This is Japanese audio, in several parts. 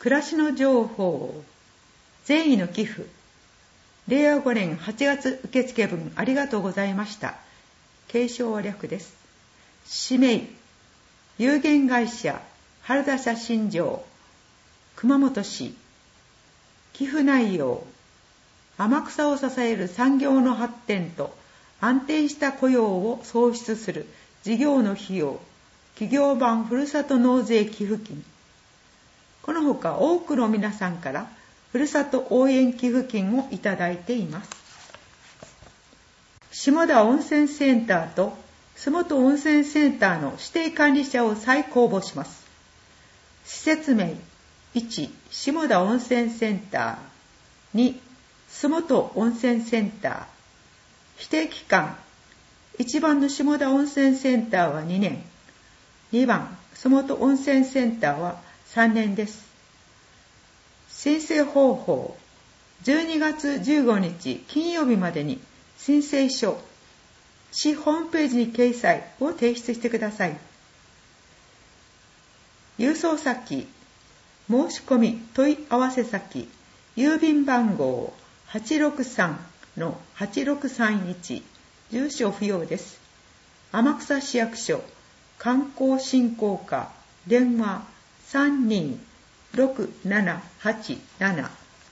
暮らしの情報、善意の寄付、令和5年8月受付分ありがとうございました。継承は略です。氏名、有限会社原田写真場熊本市。寄付内容、天草を支える産業の発展と安定した雇用を創出する事業の費用、企業版ふるさと納税寄付金。このほか多くの皆さんからふるさと応援寄付金をいただいています。下田温泉センターと洲本温泉センターの指定管理者を再公募します。施設名、1、下田温泉センター、2、洲本温泉センター。指定期間、1番の下田温泉センターは2年、2番洲本温泉センターは3年です。申請方法、12月15日金曜日までに申請書、市ホームページに掲載を提出してください。郵送先、申し込み問い合わせ先、郵便番号 863-8631、住所不要です。天草市役所観光振興課、電話326787。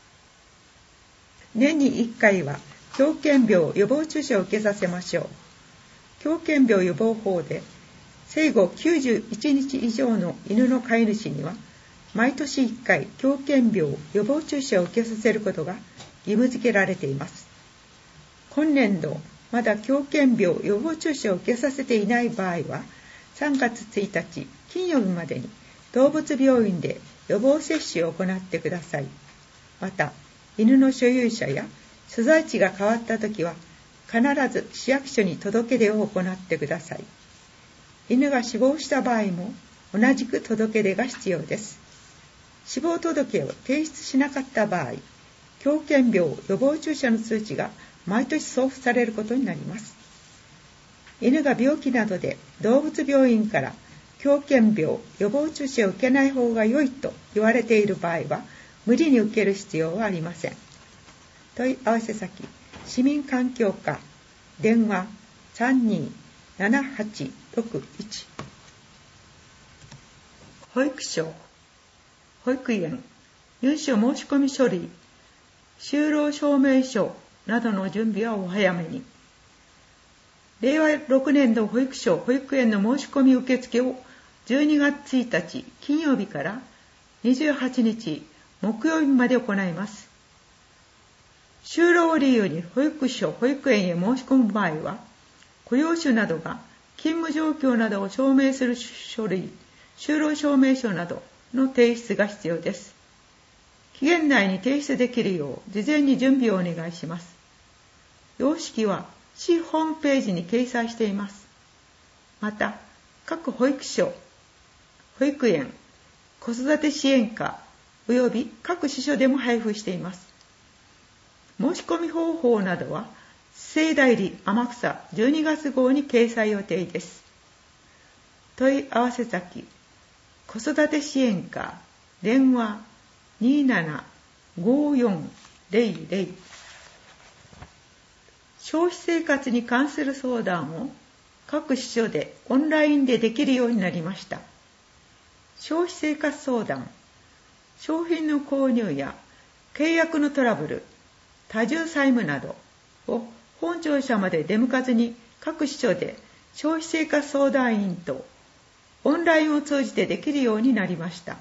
年に1回は狂犬病予防注射を受けさせましょう。狂犬病予防法で生後91日以上の犬の飼い主には毎年1回狂犬病予防注射を受けさせることが義務付けられています。今年度まだ狂犬病予防注射を受けさせていない場合は3月1日金曜日までに動物病院で予防接種を行ってください。また犬の所有者や所在地が変わったときは必ず市役所に届け出を行ってください。犬が死亡した場合も同じく届け出が必要です。死亡届を提出しなかった場合、狂犬病予防注射の通知が毎年送付されることになります。犬が病気などで動物病院から狂犬病予防注射を受けない方が良いと言われている場合は無理に受ける必要はありません。問い合わせ先、市民環境課、電話327861。保育所、保育園、入所申し込み書類、就労証明書などの準備はお早めに。令和6年度保育所・保育園の申し込み受付を12月1日金曜日から28日木曜日まで行います。就労を理由に保育所・保育園へ申し込む場合は、雇用主などが勤務状況などを証明する書類、就労証明書などの提出が必要です。期限内に提出できるよう事前に準備をお願いします。様式は市ホームページに掲載しています。また、各保育所、保育園、子育て支援課および各支所でも配布しています。申し込み方法などは聖代理天草12月号に掲載予定です。問い合わせ先、子育て支援課、電話275400。消費生活に関する相談を各支所でオンラインでできるようになりました。消費生活相談、商品の購入や契約のトラブル、多重債務などを本庁舎まで出向かずに各支所で消費生活相談員とオンラインを通じてできるようになりました。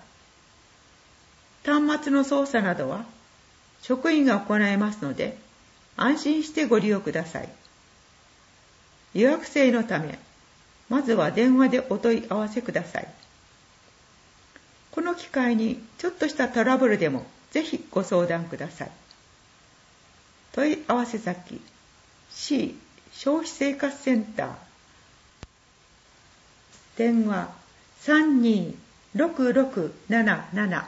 端末の操作などは職員が行いますので安心してご利用ください。予約制のため、まずは電話でお問い合わせください。この機会にちょっとしたトラブルでもぜひご相談ください。問い合わせ先、市消費生活センター、電話326677。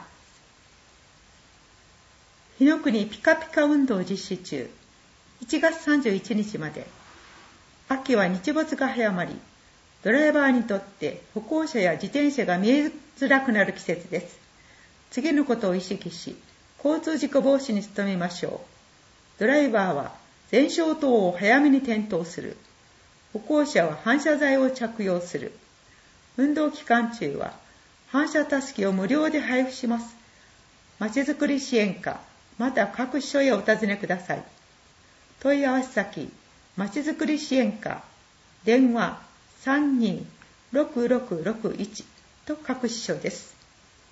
日の国ピカピカ運動実施中。1月31日まで。秋は日没が早まり、ドライバーにとって歩行者や自転車が見えづらくなる季節です。 次のことを意識し、交通事故防止に努めましょう。ドライバーは前照灯を早めに点灯する。歩行者は反射材を着用する。運動期間中は反射たすきを無料で配布します。まちづくり支援課、また各所へお尋ねください。問い合わせ先、まちづくり支援課、電話326661と各支所です。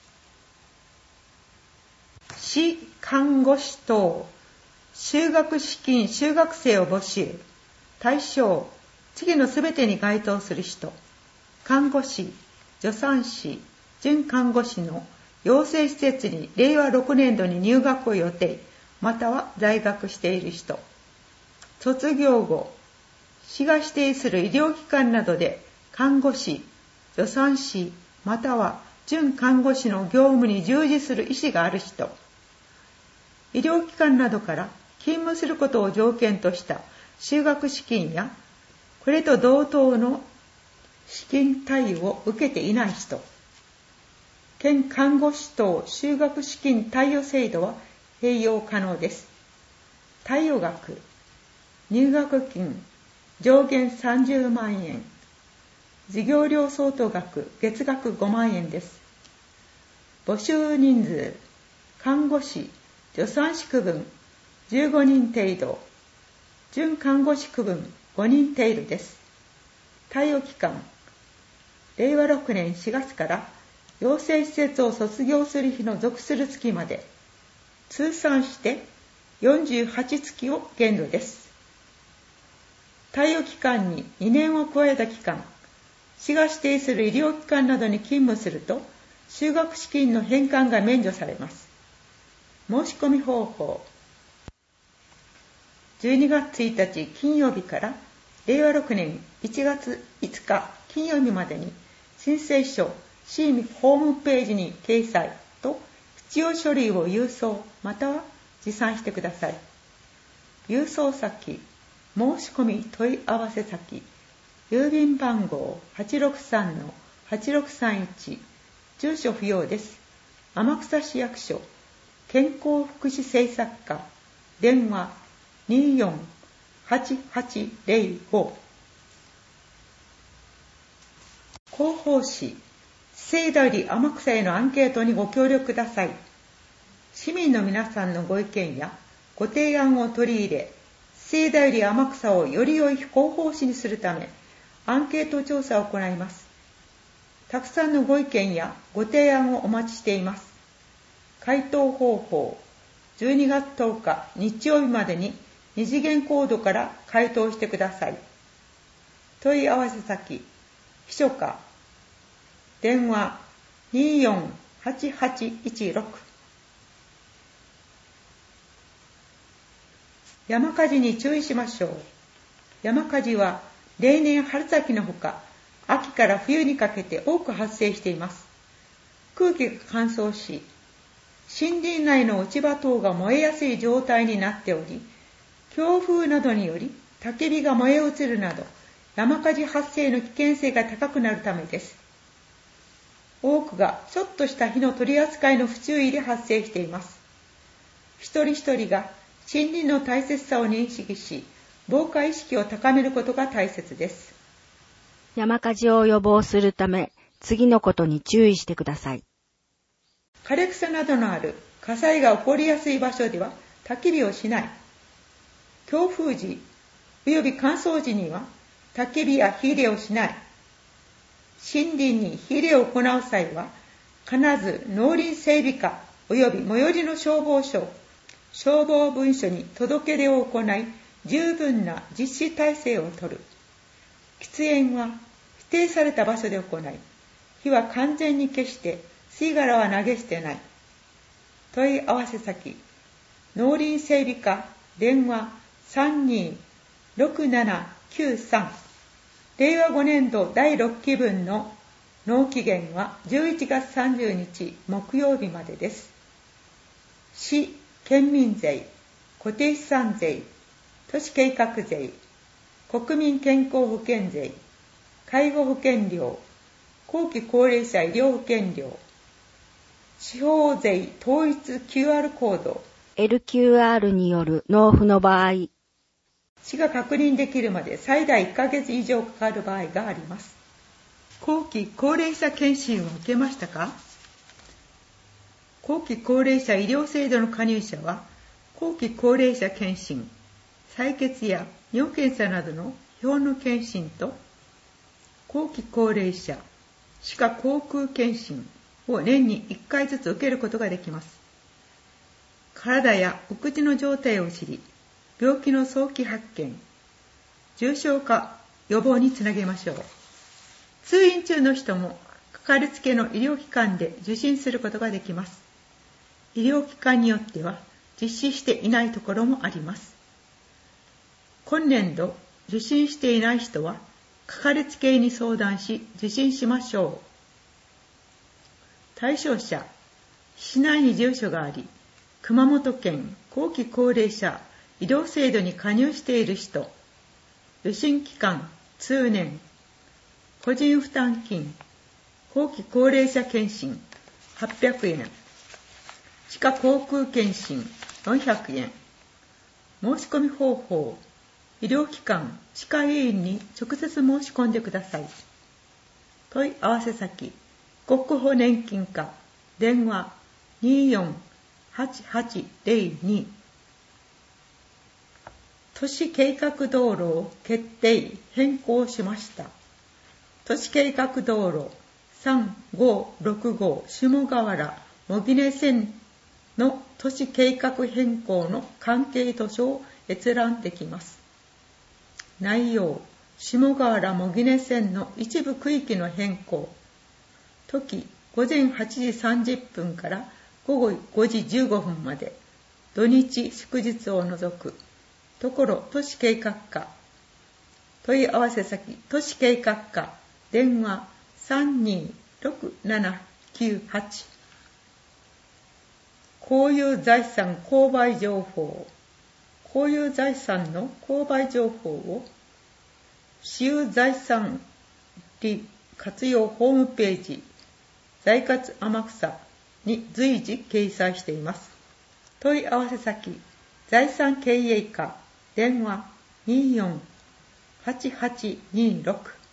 市看護師等就学資金就学生を募集。対象、次のすべてに該当する人、看護師、助産師、准看護師の養成施設に令和6年度に入学を予定、または在学している人、卒業後、市が指定する医療機関などで看護師、助産師、または準看護師の業務に従事する意思がある人、医療機関などから勤務することを条件とした就学資金や、これと同等の資金貸与を受けていない人、県看護師等就学資金貸与制度は併用可能です。貸与額、入学金、上限30万円、授業料相当額、月額5万円です。募集人数、看護師、助産師区分15人程度、準看護師区分5人程度です。貸与期間、令和6年4月から養成施設を卒業する日の属する月まで、通算して48月を限度です。貸与期間に2年を加えた期間、市が指定する医療機関などに勤務すると、就学資金の返還が免除されます。申し込み方法。12月1日金曜日から令和6年1月5日金曜日までに申請書、市ホームページに掲載と必要書類を郵送または持参してください。郵送先、申し込み問い合わせ先、郵便番号 863-8631、住所不要です。天草市役所、健康福祉政策課、電話248805。広報誌、聖代理天草へのアンケートにご協力ください。市民の皆さんのご意見やご提案を取り入れ、聖代理天草をより良い広報誌にするため、アンケート調査を行います。たくさんのご意見やご提案をお待ちしています。回答方法、12月10日日曜日までに2次元コードから回答してください。問い合わせ先、秘書課、電話248816。山火事に注意しましょう。山火事は例年春先のほか、秋から冬にかけて多く発生しています。空気が乾燥し、森林内の落ち葉等が燃えやすい状態になっており、強風などにより焚き火が燃え移るなど、山火事発生の危険性が高くなるためです。多くがちょっとした火の取り扱いの不注意で発生しています。一人一人が森林の大切さを認識し、防火意識を高めることが大切です。 山火事を予防するため、次のことに注意してください。 枯れ草などのある火災が起こりやすい場所では焚き火をしない。強風時及び乾燥時には焚き火や火入れをしない。森林に火入れを行う際は、必ず農林整備課及び最寄りの消防署、消防分署に届け出を行い、十分な実施体制を取る。喫煙は指定された場所で行い、火は完全に消して吸い殻は投げ捨てない。問い合わせ先、農林整備課、電話326793。令和5年度第6期分の納期限は11月30日木曜日までです。市、県民税、固定資産税、都市計画税、国民健康保険税、介護保険料、後期高齢者医療保険料、 地方税統一 QR コード LQR による納付の場合、 死が確認できるまで最大1ヶ月以上かかる場合があります。後期高齢者検診を受けましたか？後期高齢者医療制度の加入者は、後期高齢者検診、採血や尿検査などの標の検診と、後期高齢者歯科口腔検診を年に1回ずつ受けることができます。体やお口の状態を知り、病気の早期発見、重症化予防につなげましょう。通院中の人もかかりつけの医療機関で受診することができます。医療機関によっては実施していないところもあります。今年度受診していない人はかかりつけ医に相談し受診しましょう。対象者、市内に住所があり、熊本県後期高齢者医療制度に加入している人、受診期間通年、個人負担金、後期高齢者検診800円、歯科口腔検診400円、申し込み方法、医療機関、歯科医院に直接申し込んでください。問い合わせ先、国保年金課、電話248802。都市計画道路を決定変更しました。都市計画道路3565下河原茂木線の都市計画変更の関係図書を閲覧できます。内容、下河原茂木線の一部区域の変更。時、午前8時30分から午後5時15分まで、土日祝日を除く。ところ都市計画課。問い合わせ先、都市計画課。電話326798。公有財産購買情報。公有財産の購買情報を私有財産利活用ホームページ財活天草に随時掲載しています。問い合わせ先、財産経営課。電話248826。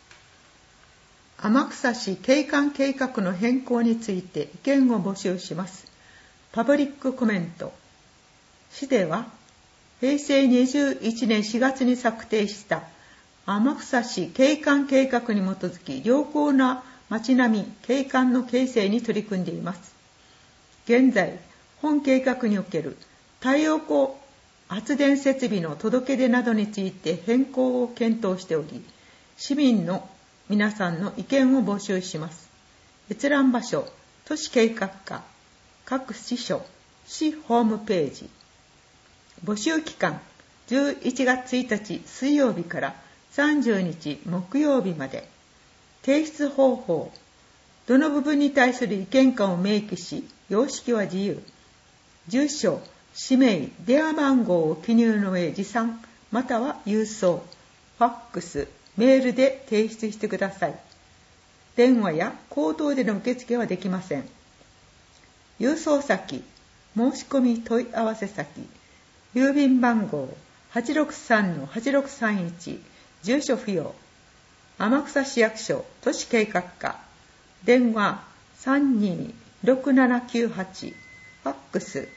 天草市景観計画の変更について意見を募集します。パブリックコメント。市では平成21年4月に策定した天草市景観計画に基づき良好な街並み景観の形成に取り組んでいます。現在、本計画における太陽光発電設備の届け出などについて変更を検討しており、市民の皆さんの意見を募集します。閲覧場所、都市計画課、各支所、市ホームページ。募集期間、11月1日水曜日から30日木曜日まで。提出方法、どの部分に対する意見かを明記し、様式は自由。住所、氏名、電話番号を記入の上持参、または郵送、ファックス、メールで提出してください。電話や口頭での受付はできません。郵送先、申し込み問い合わせ先、郵便番号 863-8631、住所不要、天草市役所都市計画課、電話326798、ファックス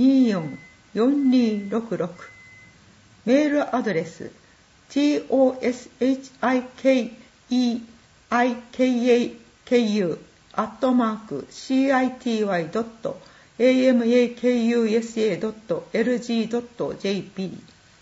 244266、メールアドレス toshikeikaku@city.amakusa.lg.jp。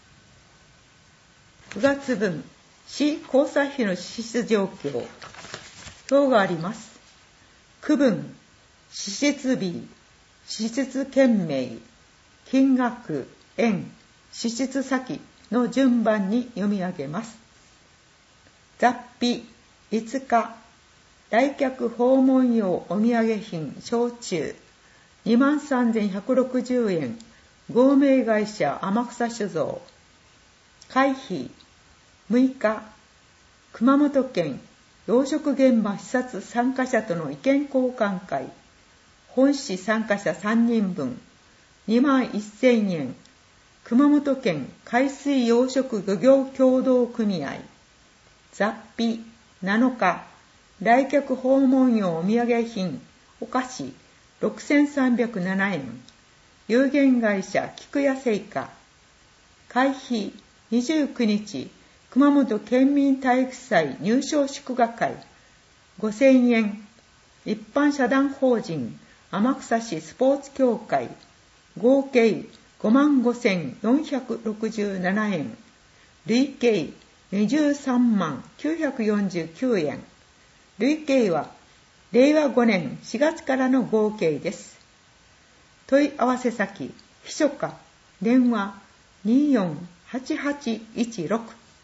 9月分市交際費の支出状況。表があります。区分、支出日、支出件名、金額、円、支出先の順番に読み上げます。雑費、5日、来客訪問用お土産品、焼酎、23,160円、合名会社天草酒造。会費、6日、熊本県養殖現場視察参加者との意見交換会。 本市参加者3人分、21,000円。熊本県海水養殖漁業協同組合。雑費7日、来客訪問用お土産品、お菓子6,307円。有限会社菊屋製菓。会費29日、熊本県民体育祭入賞祝賀会5,000円。一般社団法人天草市スポーツ協会合計55,467円。累計239,949円。累計は令和5年4月からの合計です。問い合わせ先、秘書課、電話248816。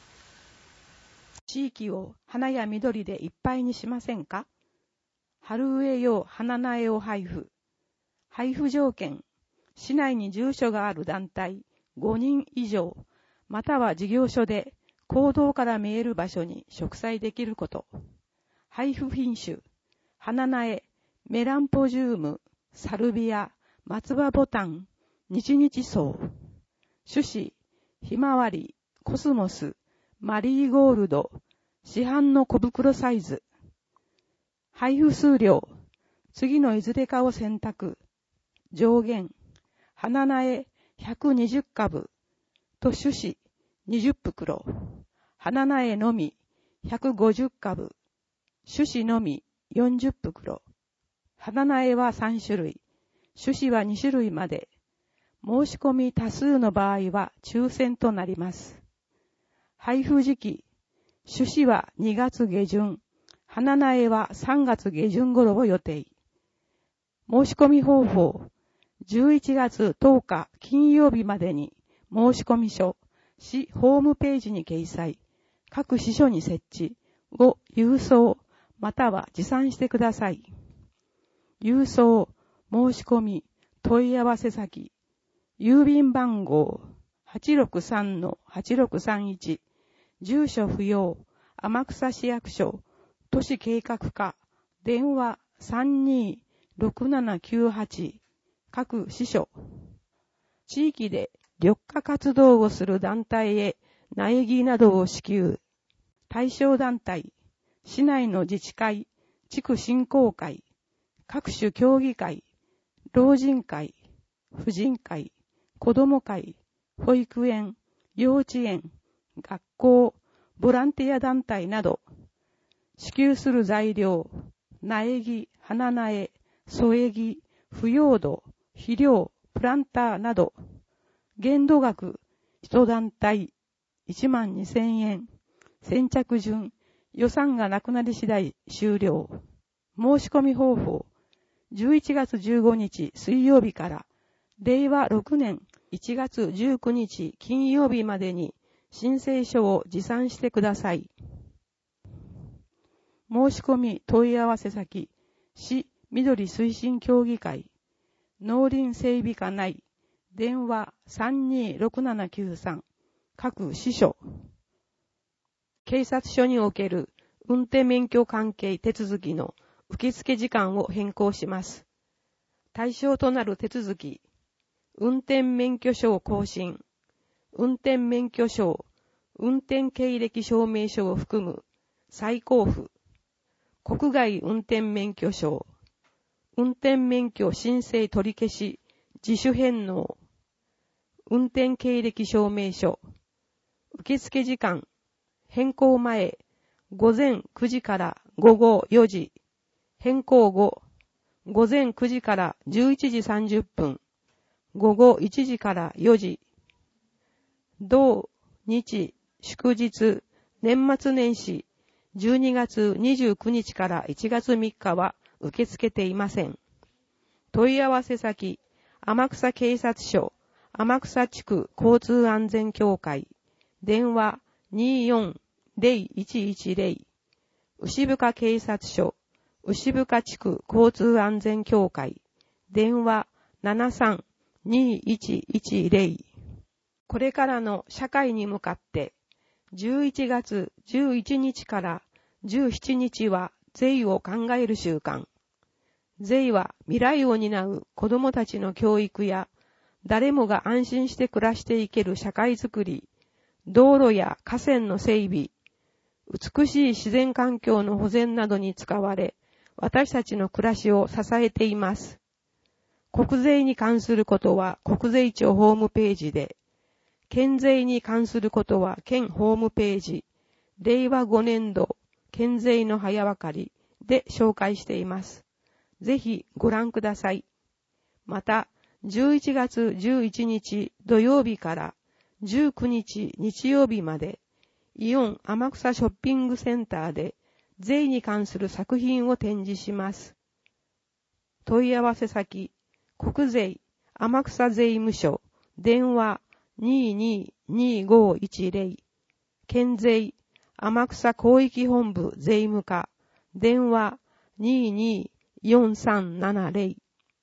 地域を花や緑でいっぱいにしませんか？春植え用花苗を配布。配布条件、市内に住所がある団体5人以上、または事業所で公道から見える場所に植栽できること。配布品種、花苗、メランポジューム、サルビア、松葉ボタン、日々草。種子、ひまわり、コスモス、マリーゴールド、市販の小袋サイズ。配布数量、次のいずれかを選択。上限、花苗120株と種子20袋。花苗のみ150株。種子のみ40袋。花苗は3種類。種子は2種類まで。申し込み多数の場合は抽選となります。配布時期、種子は2月下旬、花苗は3月下旬頃を予定。申し込み方法、11月10日金曜日までに申し込み書、市ホームページに掲載、各支所に設置を郵送または持参してください。郵送、申し込み、問い合わせ先、郵便番号 863-8631、住所不要、天草市役所、都市計画課、電話326798、各支所。地域で緑化活動をする団体へ苗木などを支給。対象団体、市内の自治会、地区振興会、各種協議会、老人会、婦人会、子ども会、保育園、幼稚園、学校、ボランティア団体など、支給する材料、苗木、花苗、添え木、腐葉土、肥料、プランターなど、限度額、一団体、12,000円、先着順、予算がなくなり次第終了。申し込み方法、11月15日水曜日から、令和6年1月19日金曜日までに申請書を持参してください。申し込み問い合わせ先、市緑推進協議会、農林整備課内、電話326793、各支所。警察署における運転免許関係手続きの受付時間を変更します。対象となる手続き、運転免許証更新、運転免許証、運転経歴証明書を含む再交付、国外運転免許証、運転免許申請取り消し、自主返納、運転経歴証明書、受付時間、変更前、午前9時から午後4時、変更後、午前9時から11時30分、午後1時から4時、同日、祝日、年末年始、12月29日から1月3日は受け付けていません。問い合わせ先、天草警察署、天草地区交通安全協会、電話240110、牛深警察署、牛深地区交通安全協会、電話732110。これからの社会に向かって、11月11日から17日は税を考える週間。 税は未来を担う子供たちの教育や、誰もが安心して暮らしていける社会づくり、道路や河川の整備、美しい自然環境の保全などに使われ、私たちの暮らしを支えています。国税に関することは国税庁ホームページで、県税に関することは県ホームページ、令和5年度県税の早わかりで紹介しています。ぜひご覧ください。また、11月11日土曜日から19日日曜日まで、イオン天草ショッピングセンターで税に関する作品を展示します。問い合わせ先、国税天草税務署、電話222510、県税天草広域本部税務課、電話224370。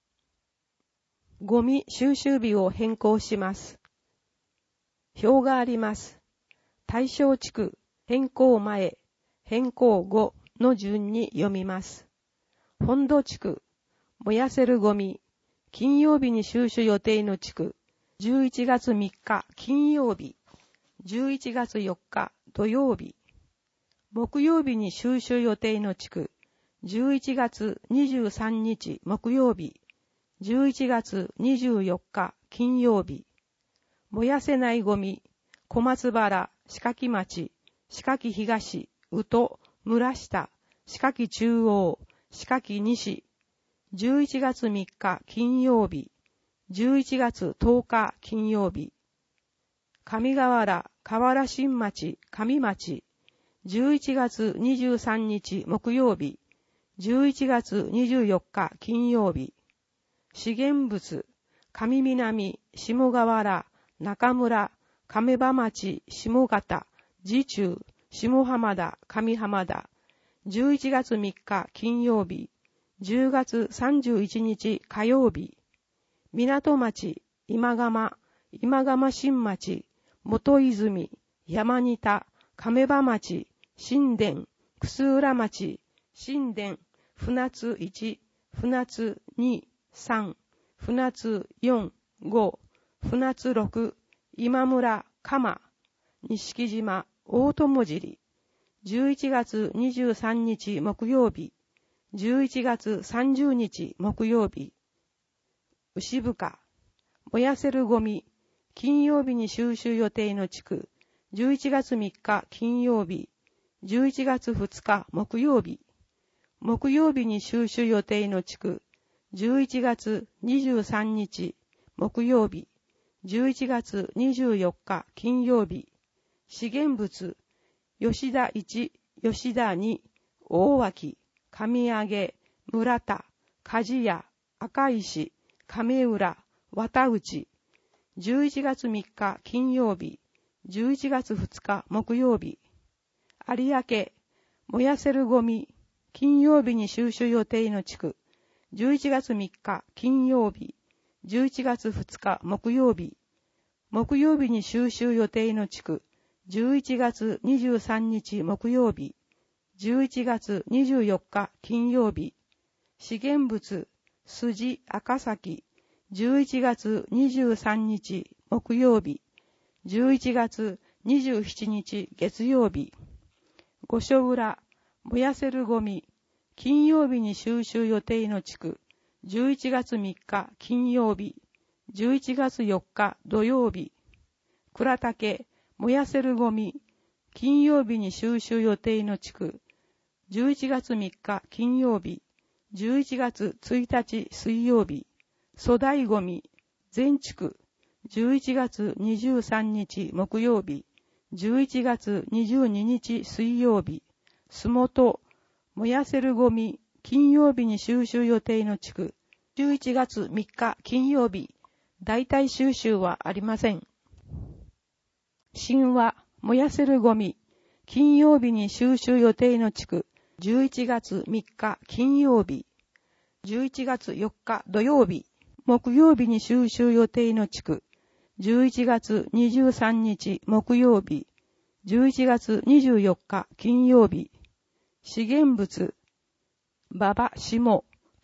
ゴミ収集日を変更します。表があります。対象地区、変更前、変更後の順に読みます。本土地区、燃やせるゴミ、金曜日に収集予定の地区、11月3日金曜日、11月4日土曜日、木曜日に収集予定の地区、11月23日木曜日、11月24日金曜日、燃やせないゴミ、小松原、四垣町、四垣東、宇土、村下、四垣中央、四垣西、11月3日金曜日、11月10日金曜日、上河原、河原新町、上町、11月23日木曜日、11月24日金曜日、資源物、上南、下河原、中村、亀場町、下方、次中、下浜田、上浜田、11月3日金曜日、10月31日火曜日、港町、今釜、今釜新町、元泉、山仁田、亀場町、新田、楠浦町、新田、船津1、船津2、3、船津4、5、船津6、今村、鎌、錦島、大友尻、11月23日木曜日、11月30日木曜日、牛深、燃やせるゴミ、金曜日に収集予定の地区、11月3日金曜日、11月2日木曜日、木曜日に収集予定の地区、11月23日木曜日、11月24日金曜日、資源物、吉田1、吉田2、大脇、上上、村田、梶屋、赤石、亀浦、綿内、11月3日金曜日、11月2日木曜日、有明、燃やせるゴミ、金曜日に収集予定の地区、11月3日金曜日、11月2日木曜日、木曜日に収集予定の地区、11月23日木曜日、11月24日金曜日、資源物、筋赤崎、11月23日木曜日、11月27日月曜日、御所浦、燃やせるゴミ、金曜日に収集予定の地区、11月3日金曜日、11月4日土曜日、倉岳、燃やせるゴミ、金曜日に収集予定の地区、11月3日金曜日、11月1日水曜日、粗大ゴミ、全地区、11月23日木曜日、11月22日水曜日、洲本、燃やせるゴミ、金曜日に収集予定の地区、11月3日金曜日、代替収集はありません。神話、燃やせるゴミ、金曜日に収集予定の地区、11月3日金曜日、11月4日土曜日、木曜日に収集予定の地区、11月23日木曜日、11月24日金曜日、資源物、馬場下、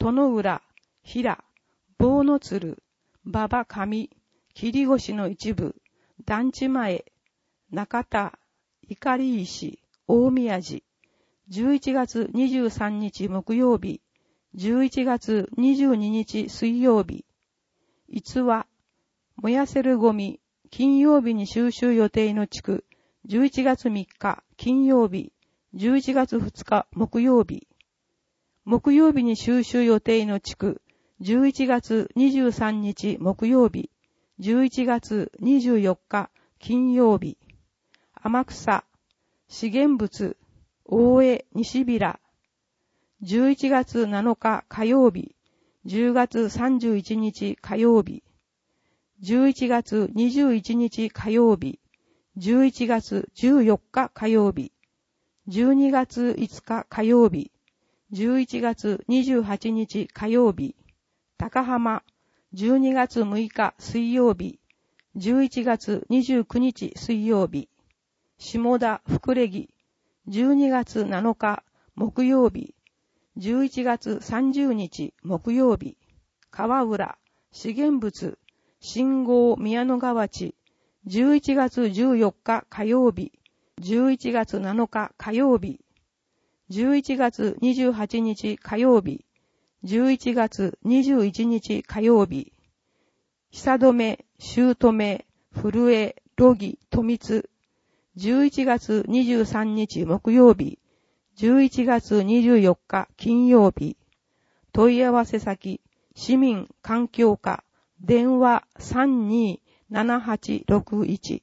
殿浦、平、棒の鶴、馬場上、切越の一部、団地前、中田、碇石、大宮寺、11月23日木曜日、11月22日水曜日、逸話、燃やせるゴミ、金曜日に収集予定の地区、11月3日金曜日、11月2日木曜日、木曜日に収集予定の地区、11月23日木曜日、11月24日金曜日、天草、資源物、大江西平、11月7日火曜日、10月31日火曜日、11月21日火曜日、11月14日火曜日、12月5日火曜日、11月28日火曜日、高浜、12月6日水曜日、11月29日水曜日、下田福レギ、12月7日木曜日、11月30日木曜日、川浦、資源物、信号宮野川地、11月14日火曜日、11月7日火曜日、11月28日火曜日、11月21日火曜日、久留、姑、古江、ロギ、富津、11月23日木曜日、11月24日金曜日、問い合わせ先、市民環境課、電話327861。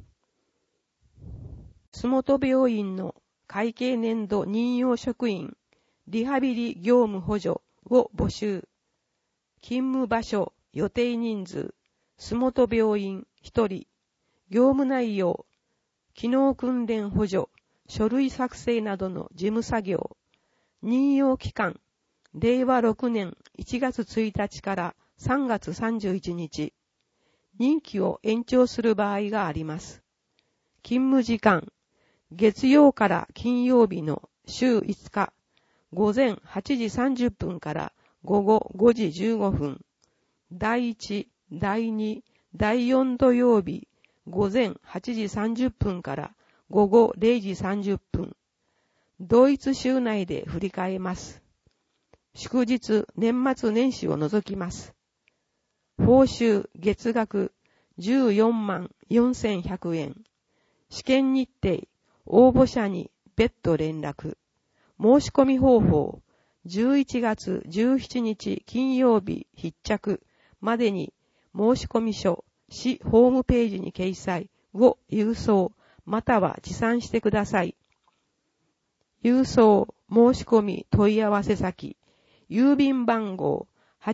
洲本病院の会計年度任用職員、リハビリ業務補助を募集。勤務場所、予定人数、洲本病院1人。業務内容、機能訓練補助、書類作成などの事務作業。任用期間、令和6年1月1日から3月31日。任期を延長する場合があります。勤務時間、月曜から金曜日の週5日、午前8時30分から午後5時15分。第1、第2、第4土曜日、午前8時30分から午後0時30分。同一週内で振り替えます。祝日、年末年始を除きます。報酬、月額、14万4100円。試験日程、応募者に別途連絡。申し込み方法、11月17日金曜日必着までに申し込み書、市ホームページに掲載を郵送、または持参してください。郵送、申し込み問い合わせ先、郵便番号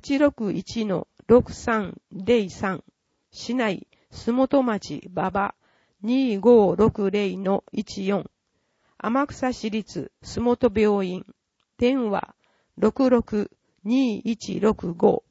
861-6303 市内洲本町馬場 2560-14 天草市立洲本病院電話 662165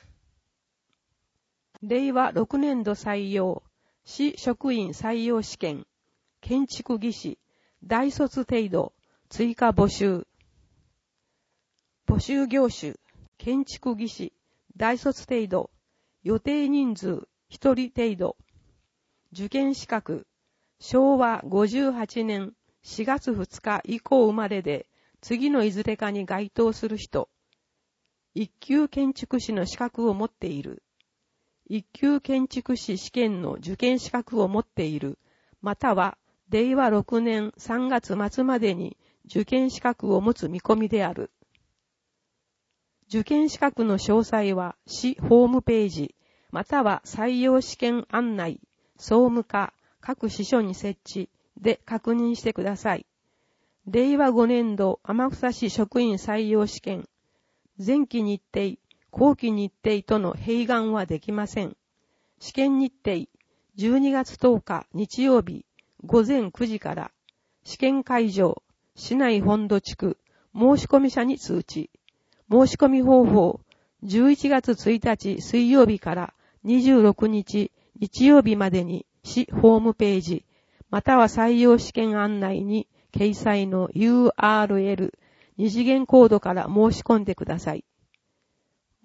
令和6年度採用市職員採用試験建築技師大卒程度追加募集募集業種建築技師大卒程度予定人数1人程度受験資格昭和58年4月2日以降生まれで次のいずれかに該当する人一級建築士の資格を持っている一級建築士試験の受験資格を持っているまたは令和6年3月末までに受験資格を持つ見込みである。受験資格の詳細は市ホームページ、または採用試験案内、総務課、各支所に設置で確認してください。令和5年度天草市職員採用試験、前期日程、後期日程との併願はできません。試験日程、12月10日日曜日、午前9時から、試験会場、市内本土地区、申し込み者に通知。申し込み方法、11月1日水曜日から26日日曜日までに市ホームページ、または採用試験案内に掲載の URL、二次元コードから申し込んでください。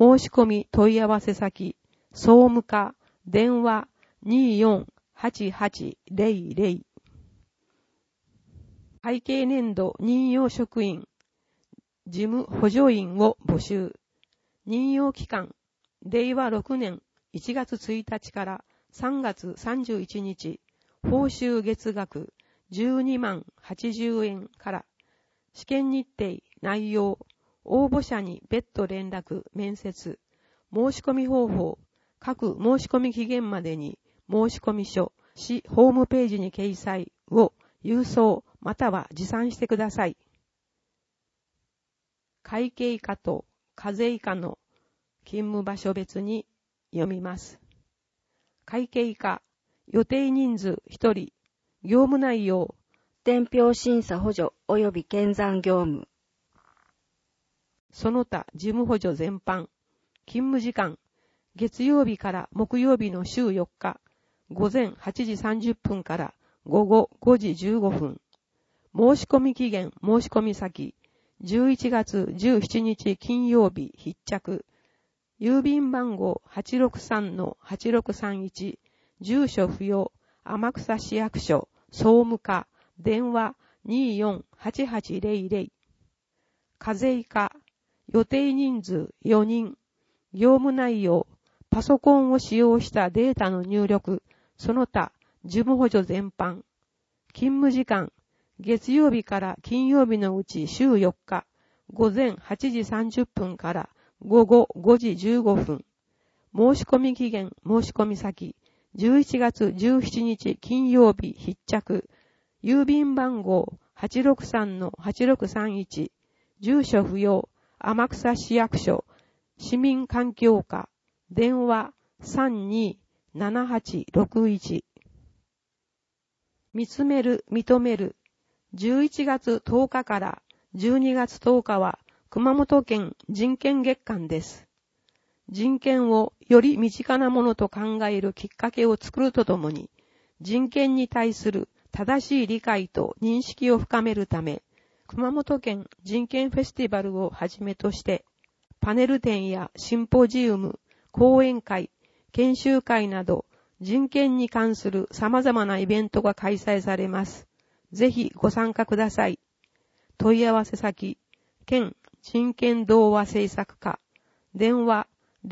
申し込み問い合わせ先、総務課、電話 248800。会計年度任用職員、事務補助員を募集。任用期間、令和6年1月1日から3月31日、報酬月額12万80円から、試験日程、内容、応募者に別途連絡、面接、申し込み方法、各申し込み期限までに申し込み書、市ホームページに掲載を郵送または持参してください。会計課と課税課の勤務場所別に読みます。会計課、予定人数1人、業務内容、 伝票審査補助及び検算業務。 その他事務補助全般。勤務時間、月曜日から木曜日の週4日、午前8時30分から午後5時15分。申し込み期限、申し込み先、11月17日金曜日必着。郵便番号 863-8631、住所不要、天草市役所、総務課、電話 248800。課税課、予定人数4人、業務内容、パソコンを使用したデータの入力、その他、事務補助全般。勤務時間、月曜日から金曜日のうち週4日、午前8時30分から午後5時15分。申し込み期限、申し込み先、11月17日金曜日必着。郵便番号 863-8631、住所不要、天草市役所、市民環境課、電話 327861。見つめる、認める。11月10日から12月10日は熊本県人権月間です。人権をより身近なものと考えるきっかけを作るとともに、人権に対する正しい理解と認識を深めるため、熊本県人権フェスティバルをはじめとして、パネル展やシンポジウム、講演会、研修会など、人権に関する様々なイベントが開催されます。ぜひご参加ください。問い合わせ先、県人権同和政策課、電話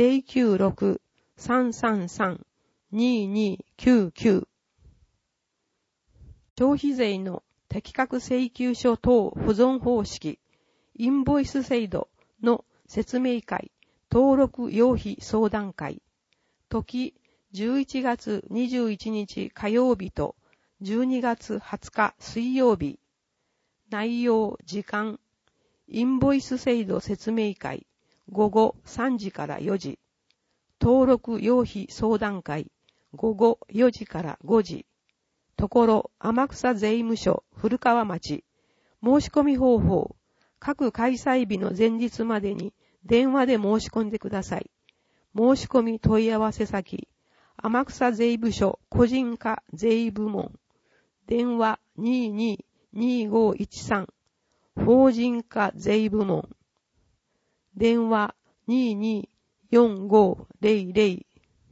096-333-2299。消費税の適格請求書等保存方式、インボイス制度の説明会、登録要費相談会、時11月21日火曜日と12月20日水曜日、内容時間、インボイス制度説明会、午後3時から4時、登録要費相談会、午後4時から5時、ところ天草税務署古川町、申し込み方法、各開催日の前日までに電話で申し込んでください。申し込み問い合わせ先、天草税務署個人課税部門、電話222513、法人課税部門、電話224500。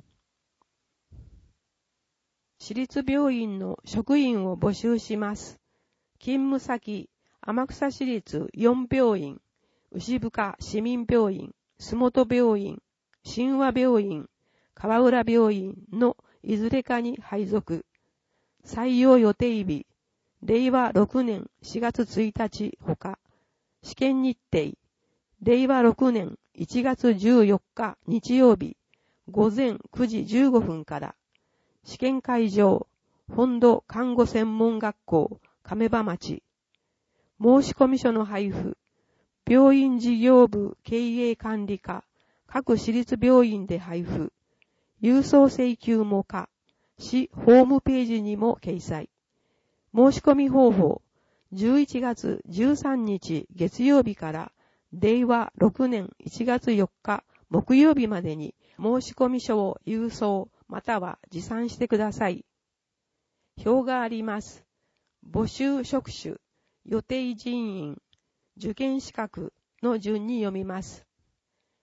私立病院の職員を募集します。勤務先、天草市立4病院、牛深市民病院、洲本病院、新和病院、川浦病院のいずれかに配属。採用予定日、令和6年4月1日ほか。試験日程、令和6年1月14日日曜日、午前9時15分から。試験会場、本土看護専門学校、亀場町。申込書の配布、病院事業部経営管理課、各私立病院で配布。郵送請求も可、市ホームページにも掲載。申し込み方法、11月13日月曜日から令和6年1月4日木曜日までに申込書を郵送または持参してください。表があります。募集職種、予定人員、受験資格の順に読みます。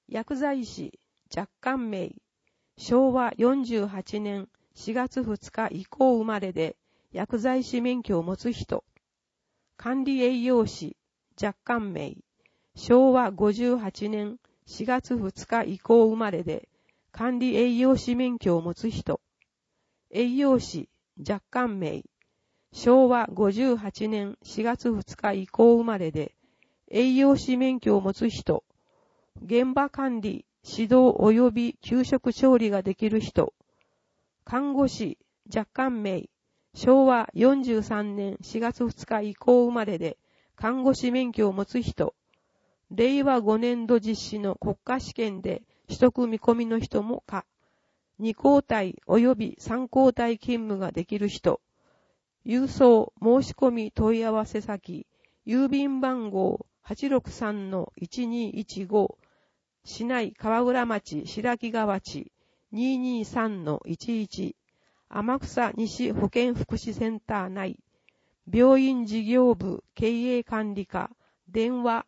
薬剤師若干名、昭和48年4月2日以降生まれで薬剤師免許を持つ人。管理栄養士若干名、昭和58年4月2日以降生まれで管理栄養士免許を持つ人。栄養士若干名、昭和58年4月2日以降生まれで栄養士免許を持つ人。現場管理、指導及び給食調理ができる人。看護師若干名、昭和43年4月2日以降生まれで看護師免許を持つ人。令和5年度実施の国家試験で取得見込みの人も可。2交代及び3交代勤務ができる人。郵送申し込み問い合わせ先、郵便番号 863-1215、市内川浦町白木川地 223-11、天草西保健福祉センター内、病院事業部経営管理課、電話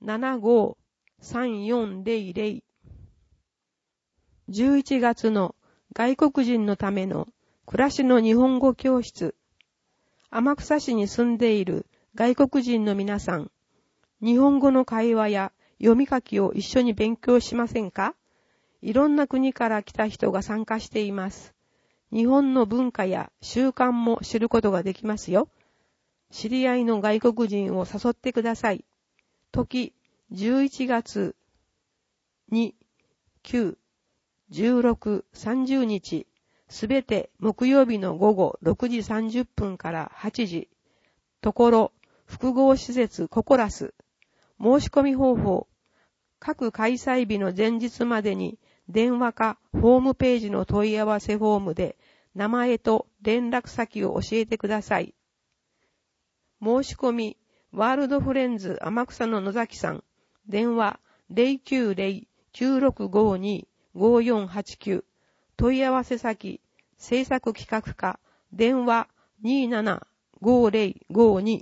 75-3400。11月の外国人のための暮らしの日本語教室。天草市に住んでいる外国人の皆さん、日本語の会話や読み書きを一緒に勉強しませんか？いろんな国から来た人が参加しています。日本の文化や習慣も知ることができますよ。知り合いの外国人を誘ってください。時、11月2、9、16、30日、すべて木曜日の午後6時30分から8時。ところ、複合施設ココラス。申し込み方法。各開催日の前日までに電話かホームページの問い合わせフォームで名前と連絡先を教えてください。申し込み、ワールドフレンズ天草の野崎さん。電話 090-9652-5489。問い合わせ先、制作企画課、電話 27-5052。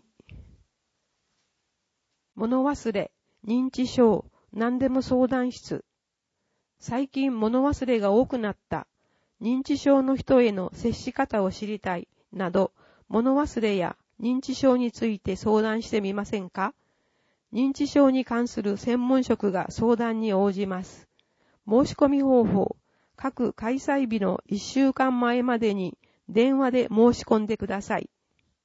物忘れ、認知症、何でも相談室。最近物忘れが多くなった。認知症の人への接し方を知りたい。など、物忘れや認知症について相談してみませんか？認知症に関する専門職が相談に応じます。申し込み方法。各開催日の1週間前までに電話で申し込んでください。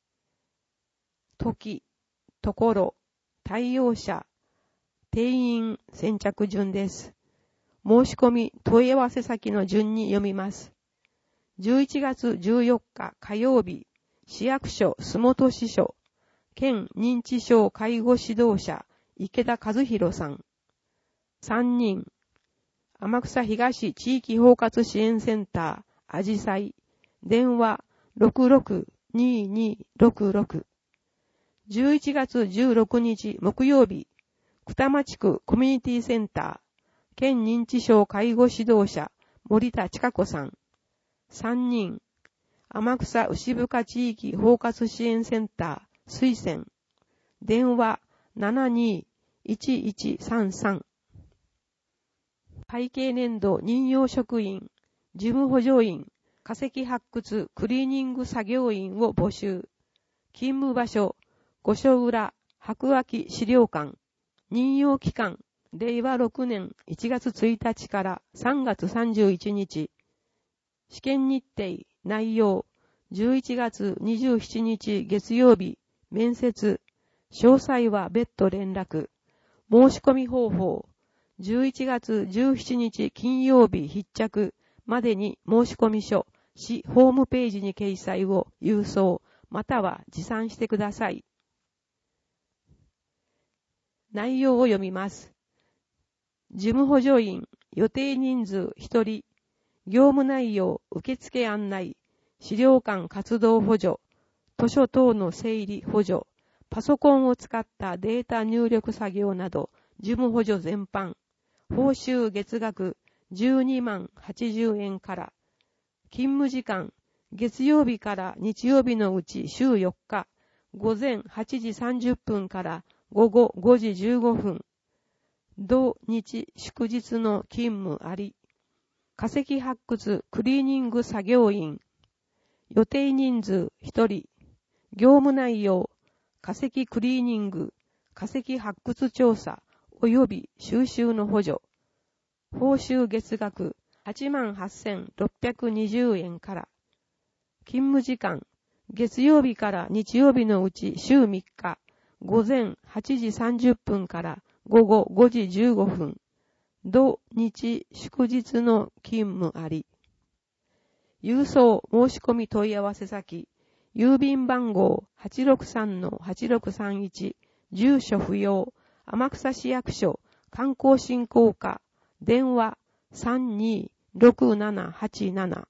時、ところ、対応者、定員先着順です。申し込み問い合わせ先の順に読みます。11月14日火曜日、市役所洲本支所、県認知症介護指導者、池田和弘さん。3人。天草東地域包括支援センター、あじさい。電話 662266。11月16日木曜日、二町区コミュニティセンター、県認知症介護指導者、森田千佳子さん。3人。天草牛深地域包括支援センター、推薦。電話 72-1133。会計年度任用職員、事務補助員、化石発掘クリーニング作業員を募集。勤務場所、五所浦白脇資料館。任用期間、令和6年1月1日から3月31日。試験日程、内容、11月27日月曜日、面接。詳細は別途連絡。申し込み方法、11月17日金曜日必着までに申し込み書、市ホームページに掲載を郵送、または持参してください。内容を読みます。事務補助員、予定人数1人、業務内容、受付案内、資料館活動補助、図書等の整理補助、パソコンを使ったデータ入力作業など、事務補助全般、報酬月額12万80円から、勤務時間、月曜日から日曜日のうち週4日、午前8時30分から午後5時15分、 土日祝日の勤務あり。化石発掘クリーニング作業員。予定人数1人。業務内容、化石クリーニング、化石発掘調査及び収集の補助。報酬月額 88,620 円から。勤務時間、月曜日から日曜日のうち週3日、午前8時30分から午後5時15分。土日祝日の勤務あり。郵送申し込み問い合わせ先、郵便番号 863-8631、住所不要、天草市役所、観光振興課、電話 326787。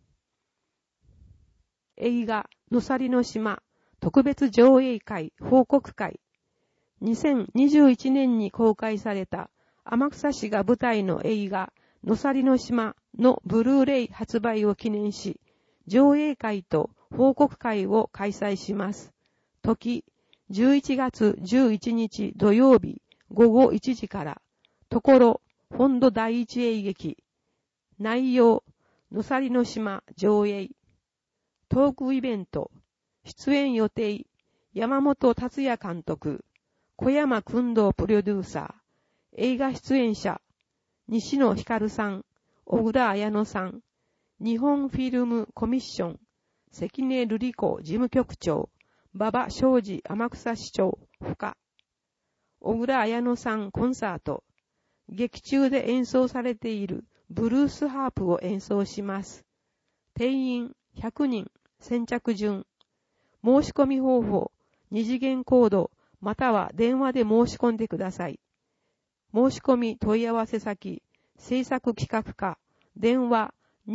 映画、のさりの島、特別上映会報告会。2021年に公開された天草市が舞台の映画、のさりの島のブルーレイ発売を記念し、上映会と報告会を開催します。時、11月11日土曜日午後1時から。ところ、本土第一映劇。内容、のさりの島上映。トークイベント。出演予定、山本達也監督。小山君堂プロデューサー。映画出演者。西野光さん。小倉彩乃さん。日本フィルムコミッション。関根瑠璃子事務局長、馬場昌司天草市長、ほか。小倉彩乃さんコンサート。劇中で演奏されているブルースハープを演奏します。定員100人、先着順。申し込み方法、二次元コード、または電話で申し込んでください。申し込み問い合わせ先、制作企画課、電話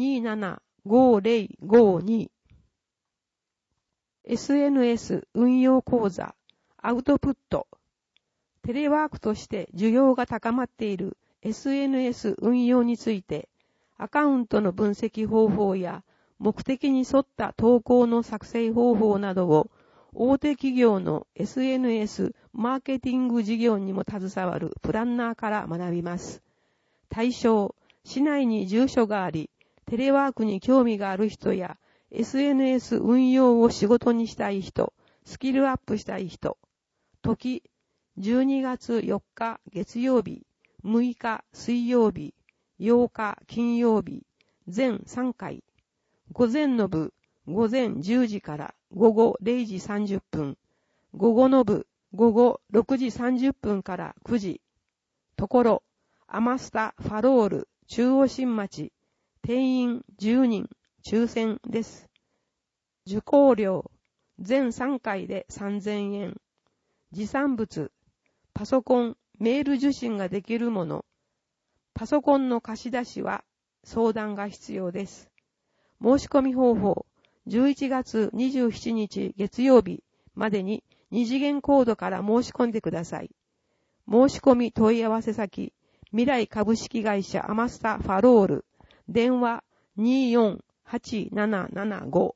275052。SNS 運用講座、アウトプット。テレワークとして需要が高まっている SNS 運用について、アカウントの分析方法や目的に沿った投稿の作成方法などを大手企業の SNS マーケティング事業にも携わるプランナーから学びます。対象、市内に住所があり、テレワークに興味がある人や、SNS 運用を仕事にしたい人、スキルアップしたい人。時、12月4日月曜日、6日水曜日、8日金曜日、全3回。午前の部、午前10時から午後0時30分。午後の部、午後6時30分から9時。ところ、アマスタ・ファロール、中央新町、定員10人、抽選です。受講料、全3回で3000円。持参物、パソコン、メール受信ができるもの。パソコンの貸し出しは相談が必要です。申し込み方法、11月27日月曜日までに二次元コードから申し込んでください。申し込み問い合わせ先、未来株式会社アマスタ・ファロール、電話248775。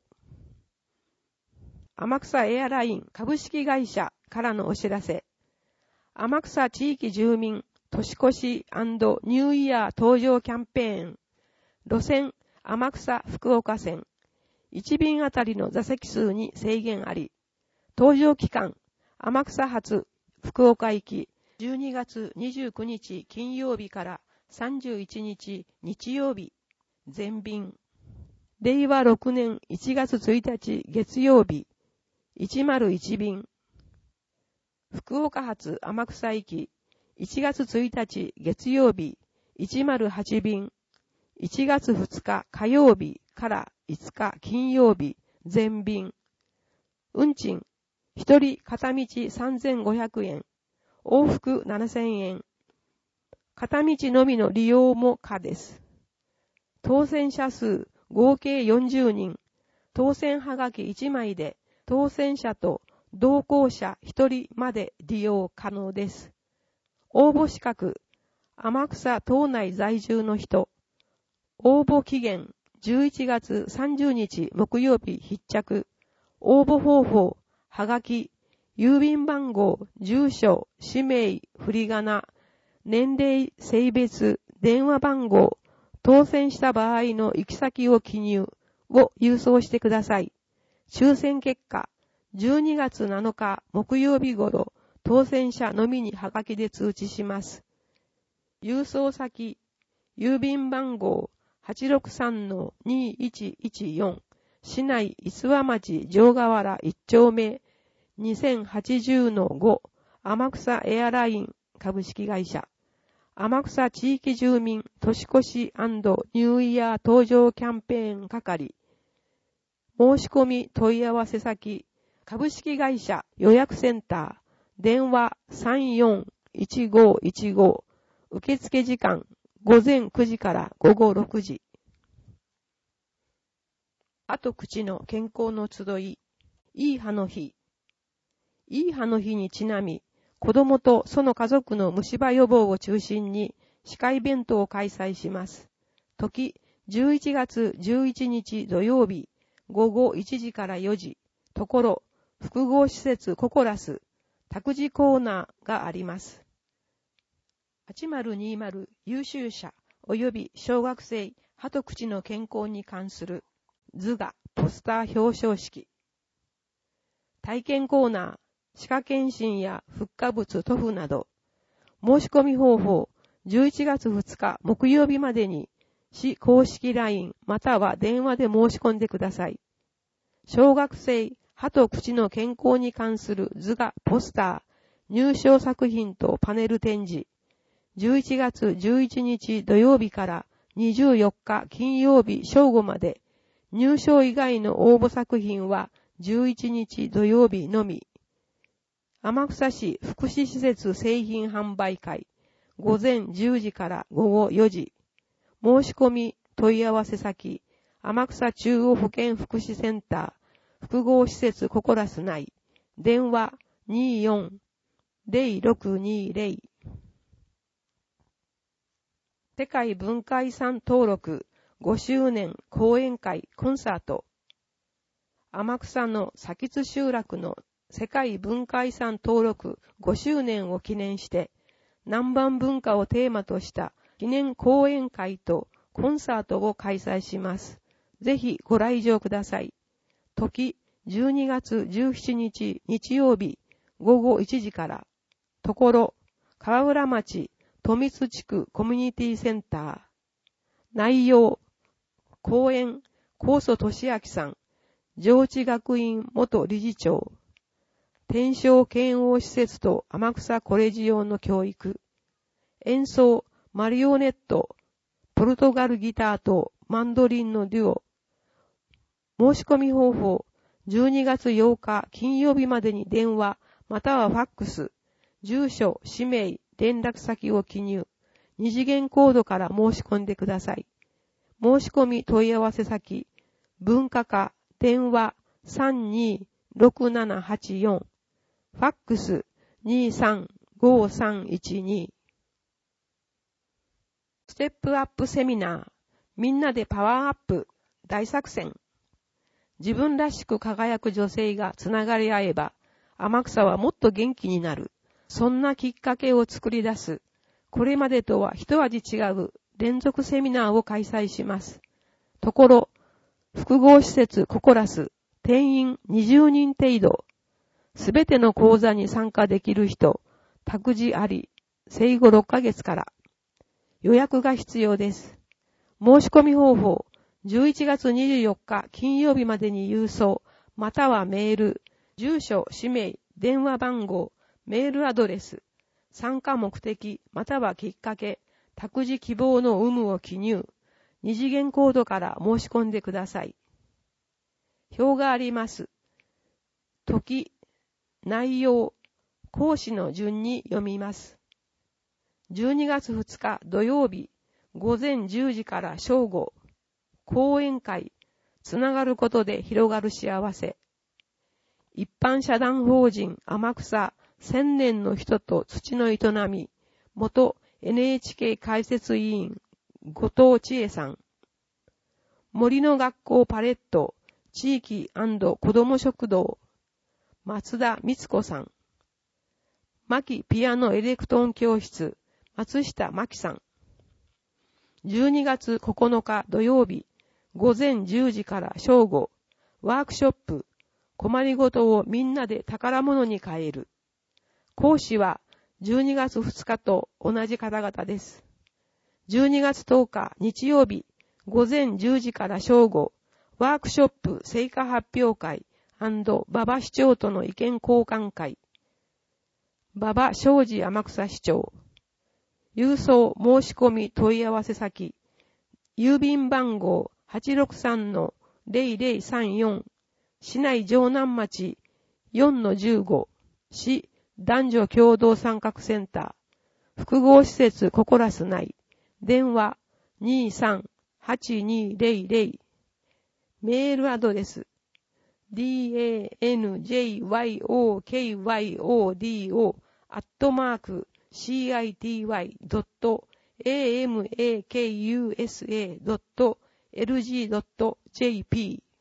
天草エアライン株式会社からのお知らせ。天草地域住民年越し&ニューイヤー登場キャンペーン。路線天草福岡線。1便あたりの座席数に制限あり。搭乗期間、天草発福岡行き12月29日金曜日から31日日曜日。全便。令和6年1月1日月曜日。101便。福岡発天草行き1月1日月曜日。108便。1月2日火曜日から5日金曜日。全便。運賃。一人片道3500円。往復7000円。片道のみの利用も可です。当選者数合計40人。当選はがき1枚で当選者と同行者1人まで利用可能です。応募資格。天草島内在住の人。応募期限11月30日木曜日必着。応募方法。はがき。郵便番号、住所、氏名、振り仮名、 年齢、性別、電話番号、当選した場合の行き先を記入を郵送してください。抽選結果、12月7日木曜日頃、当選者のみにはがきで通知します。郵送先、郵便番号 863-2114、市内磯和町城河原1丁目 2080-5、天草エアライン株式会社。天草地域住民年越し&ニューイヤー登場キャンペーン係。申し込み問い合わせ先、株式会社予約センター、電話341515、受付時間午前9時から午後6時。歯と口の健康の集い、いい歯の日。いい歯の日にちなみ、子供とその家族の虫歯予防を中心に歯科イベントを開催します。時、11月11日土曜日、午後1時から4時。ところ、複合施設ココラス、託児コーナーがあります。8020優秀者及び小学生歯と口の健康に関する図画ポスター表彰式。体験コーナー、歯科検診や復活物塗布など。申し込み方法、11月2日木曜日までに市公式 LINE または電話で申し込んでください。小学生歯と口の健康に関する図画ポスター、入賞作品とパネル展示。11月11日土曜日から24日金曜日正午まで、入賞以外の応募作品は11日土曜日のみ。天草市福祉施設製品販売会、午前10時から午後4時。申し込み問い合わせ先、天草中央保健福祉センター、複合施設ココラス内、電話24-0620。世界文化遺産登録5周年講演会コンサート。天草の佐津集落の世界文化遺産登録5周年を記念して、南蛮文化をテーマとした記念講演会とコンサートを開催します。ぜひご来場ください。時、12月17日日曜日午後1時から。ところ、川浦町富津地区コミュニティセンター。内容、講演、高祖俊明さん、上智学院元理事長。天正剣王施設と天草コレジオの教育。演奏、マリオネット、ポルトガルギターとマンドリンのデュオ。申し込み方法、12月8日金曜日までに電話、またはファックス、住所、氏名、連絡先を記入。二次元コードから申し込んでください。申し込み問い合わせ先、文化課、電話326784、ファックス235312。ステップアップセミナー、みんなでパワーアップ、大作戦。自分らしく輝く女性がつながり合えば、天草はもっと元気になる。そんなきっかけを作り出す。これまでとは一味違う連続セミナーを開催します。ところ、複合施設ココラス、定員20人程度。すべての講座に参加できる人、託児あり、生後6ヶ月から。予約が必要です。申し込み方法、11月24日金曜日までに郵送、またはメール、住所、氏名、電話番号、メールアドレス、参加目的、またはきっかけ、託児希望の有無を記入、二次元コードから申し込んでください。表があります。時、内容、講師の順に読みます。12月2日土曜日、午前10時から正午、講演会、つながることで広がる幸せ。一般社団法人天草千年の人と土の営み、元 NHK 解説委員、後藤千恵さん。森の学校パレット、地域&子ども食堂、松田光子さん。牧ピアノエレクトーン教室、 松下真紀さん。12月9日土曜日、午前10時から正午、ワークショップ、困りごとをみんなで宝物に変える。講師は12月2日と同じ方々です。12月10日日曜日、午前10時から正午、ワークショップ成果発表会&馬場市長との意見交換会。馬場正治天草市長。郵送申し込み問い合わせ先。郵便番号 863-0034 市内城南町 4-15 市男女共同参画センター複合施設ココラス内電話 23-8200 メールアドレス danjyobo.city.amakusa.lg.jp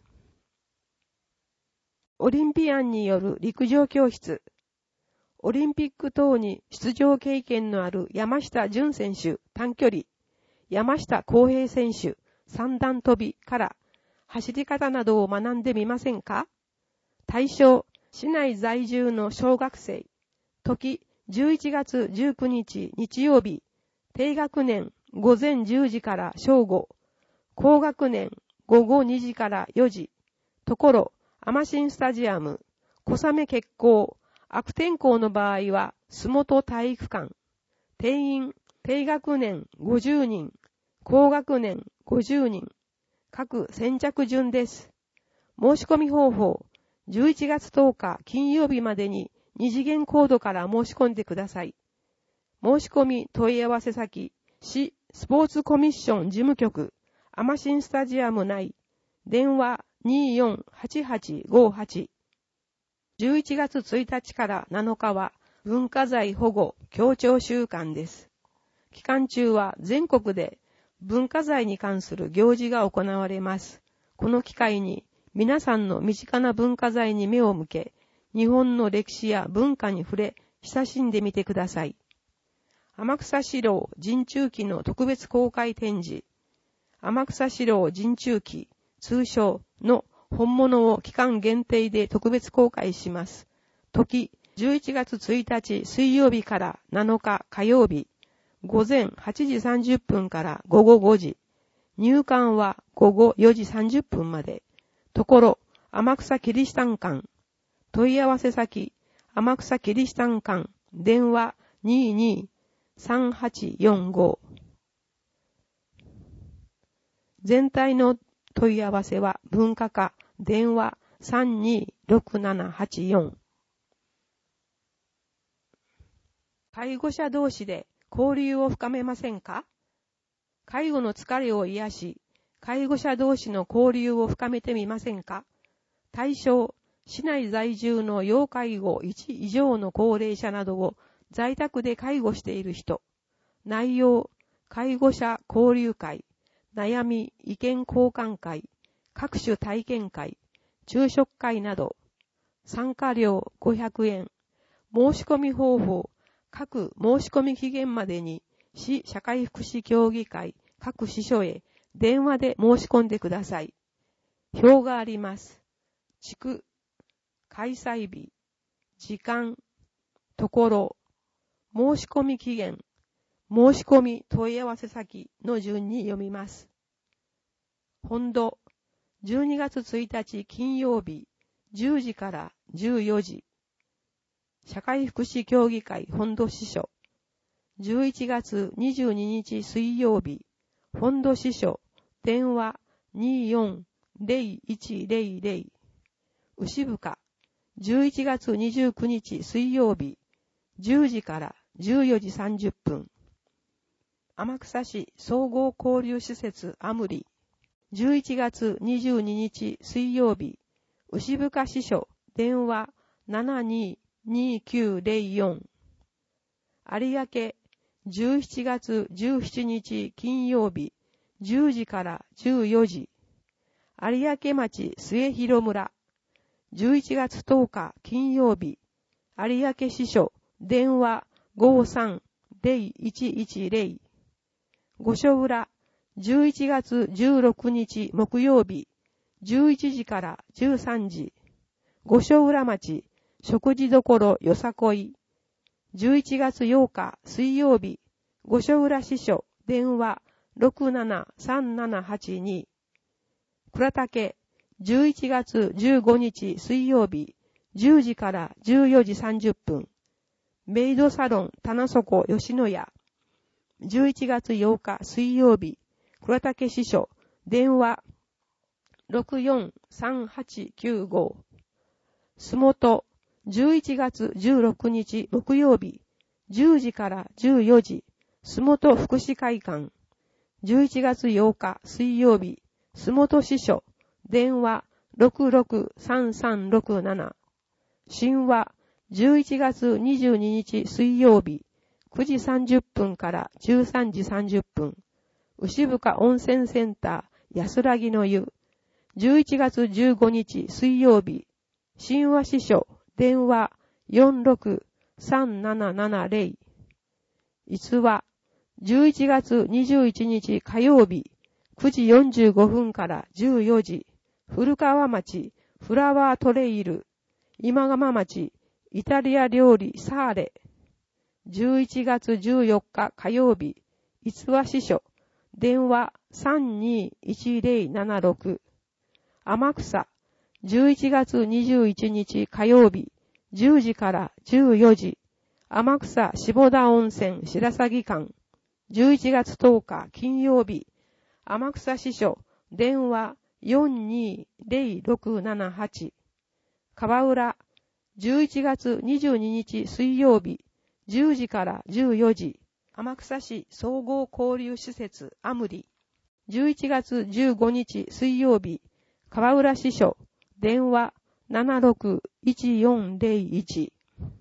オリンピアンによる陸上教室。オリンピック等に出場経験のある山下淳選手短距離、山下康平選手三段跳びから走り方などを学んでみませんか？対象、市内在住の小学生。時、11月19日日曜日。低学年午前10時から正午。高学年午後2時から4時。ところ、アマシンスタジアム、小雨決行、悪天候の場合は、洲本体育館。定員、低学年50人、高学年50人。各先着順です。申し込み方法、11月10日金曜日までに2次元コードから申し込んでください。申し込み問い合わせ先、市スポーツコミッション事務局、アマシンスタジアム内、電話248858。11月1日から7日は文化財保護協調週間です。期間中は全国で文化財に関する行事が行われます。この機会に皆さんの身近な文化財に目を向け、日本の歴史や文化に触れ、親しんでみてください。天草四郎陣中記の特別公開展示。天草四郎陣中記、通称の本物を期間限定で特別公開します。時、11月1日水曜日から7日火曜日、午前8時30分から午後5時。入館は午後4時30分まで。ところ、天草キリシタン館。問い合わせ先、天草キリシタン館。電話223845。全体の問い合わせは文化課。電話326784。介護者同士で交流を深めませんか？介護の疲れを癒し、介護者同士の交流を深めてみませんか？対象、市内在住の要介護1以上の高齢者などを在宅で介護している人。内容、介護者交流会、悩み意見交換会、各種体験会、昼食会など。参加料500円。申し込み方法、各申し込み期限までに市社会福祉協議会各支所へ電話で申し込んでください。表があります。地区、開催日、時間、ところ、申し込み期限、申し込み問い合わせ先の順に読みます。本土、12月1日金曜日、10時から14時。社会福祉協議会本土支所。11月22日水曜日、本土支所、電話240100。牛深、11月29日水曜日、10時から14時30分。天草市総合交流施設アムリ。11月22日水曜日、牛深支所、電話722904。有明、17月17日金曜日、10時から14時。有明町末広村。11月10日金曜日、有明支所、電話 04-04-0110。御所浦、11月16日木曜日、11時から13時。御所浦町、食事処よさこい。11月8日水曜日、御所浦支所、電話 673782。倉岳、11月15日水曜日、10時から14時30分。メイドサロン棚底吉野家。11月8日水曜日、倉岳支所、電話 643895。洲本、11月16日木曜日、10時から14時、洲本福祉会館。11月8日水曜日、洲本支所、電話663367。神話、11月22日水曜日、9時30分から13時30分。牛深温泉センター、安らぎの湯。11月15日水曜日、神話支所、電話463770。逸話、11月21日火曜日、9時45分から14時、古川町、フラワートレイル。今川町、イタリア料理サーレ。11月14日火曜日、逸話支所、電話321076。天草、11月21日火曜日、10時から14時、天草下田温泉白鷺館。11月10日金曜日、天草支所、電話420678。川浦、11月22日水曜日、10時から14時、天草市総合交流施設アムリ。11月15日水曜日、川浦支所、電話761401。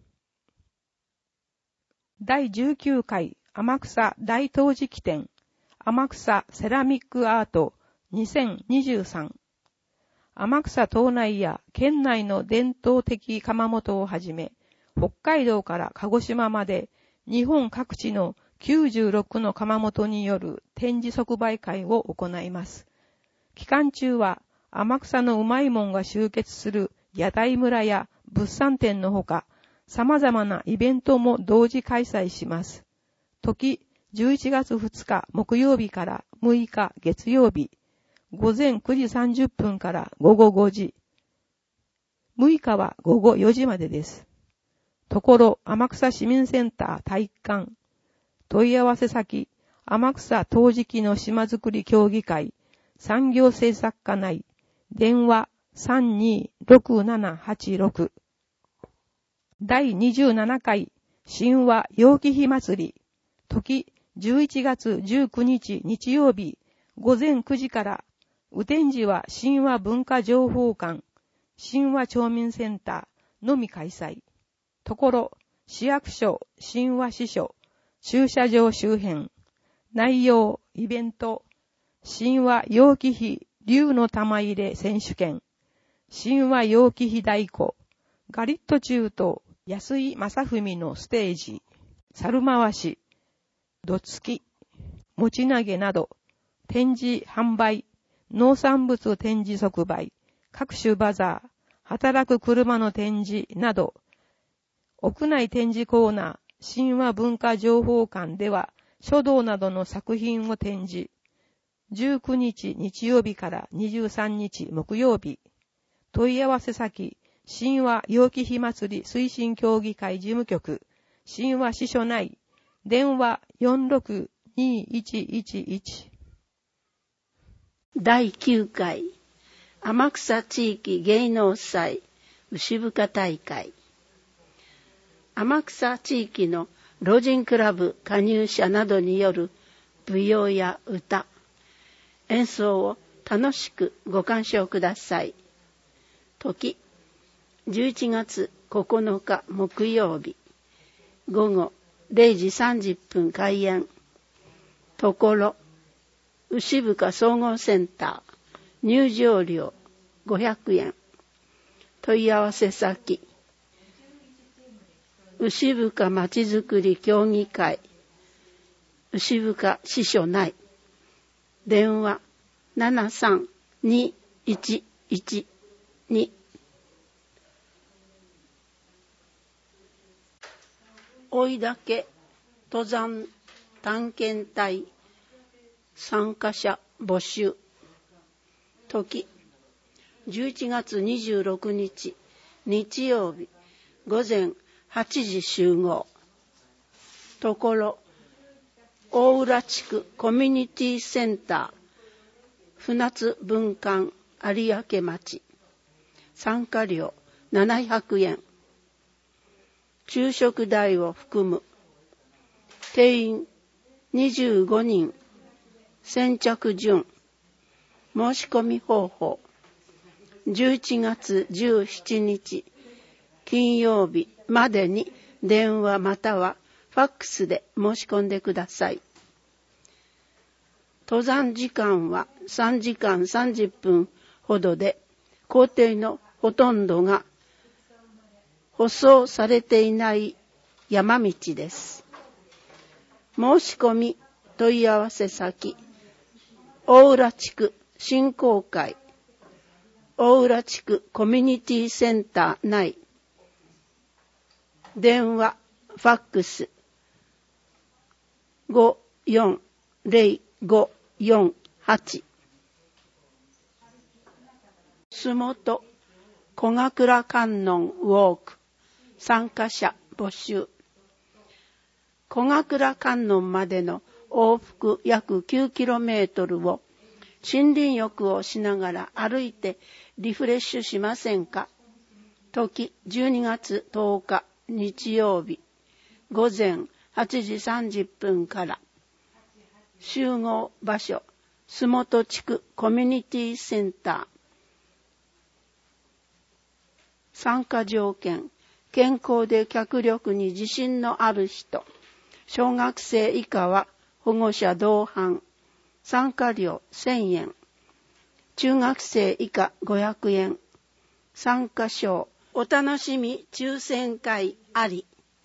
第19回天草大陶磁器展、天草セラミックアート2023。天草島内や県内の伝統的窯元をはじめ、北海道から鹿児島まで日本各地の96の窯元による展示即売会を行います。期間中は天草のうまいもんが集結する屋台村や物産展のほか、様々なイベントも同時開催します。時、11月2日木曜日から6日月曜日、午前9時30分から午後5時。6日は午後4時までです。ところ、天草市民センター体育館。問い合わせ先、天草陶磁器の島づくり協議会、産業政策課内、電話326786。第27回神話楊貴妃祭り。時、11月19日日曜日、午前9時から、雨天時は神話文化情報館、神話町民センターのみ開催。ところ、市役所、神話支所、駐車場周辺、内容、イベント、神話楊貴妃竜の玉入れ選手権、神話楊貴妃太鼓、ガリット中東、安井正文のステージ、猿回し、どつき、持ち投げなど、展示販売、農産物展示即売、各種バザー、働く車の展示など、屋内展示コーナー、神話文化情報館では書道などの作品を展示。19日日曜日から23日木曜日。問い合わせ先、神話楊貴妃祭り推進協議会事務局、神話支所内、電話462111。 第9回天草地域芸能祭牛深大会。天草地域の老人クラブ加入者などによる舞踊や歌、演奏を楽しくご鑑賞ください。時、11月9日木曜日、午後0時30分開演。ところ、牛深総合センター、入場料500円。問い合わせ先、牛深まちづくり協議会牛深支所内。電話73-2112。追いだけ登山探検隊参加者募集。時11月26日日曜日午前8時集合。ところ大浦地区コミュニティセンター船津分館有明町。参加料700円。昼食代を含む。定員25人。先着順。申し込み方法。11月17日金曜日までに電話またはファックスで申し込んでください。登山時間は3時間30分ほどで、行程のほとんどが舗装されていない山道です。申し込み問い合わせ先、大浦地区振興会大浦地区コミュニティセンター内。電話ファックス540548。洲本小倉観音ウォーク参加者募集。小倉観音までの往復約 9km を森林浴をしながら歩いてリフレッシュしませんか。時12月10日日曜日午前8時30分から。集合場所洲本地区コミュニティセンター。参加条件、健康で脚力に自信のある人。小学生以下は保護者同伴。参加料1000円。中学生以下500円。参加賞、お楽しみ抽選会あり。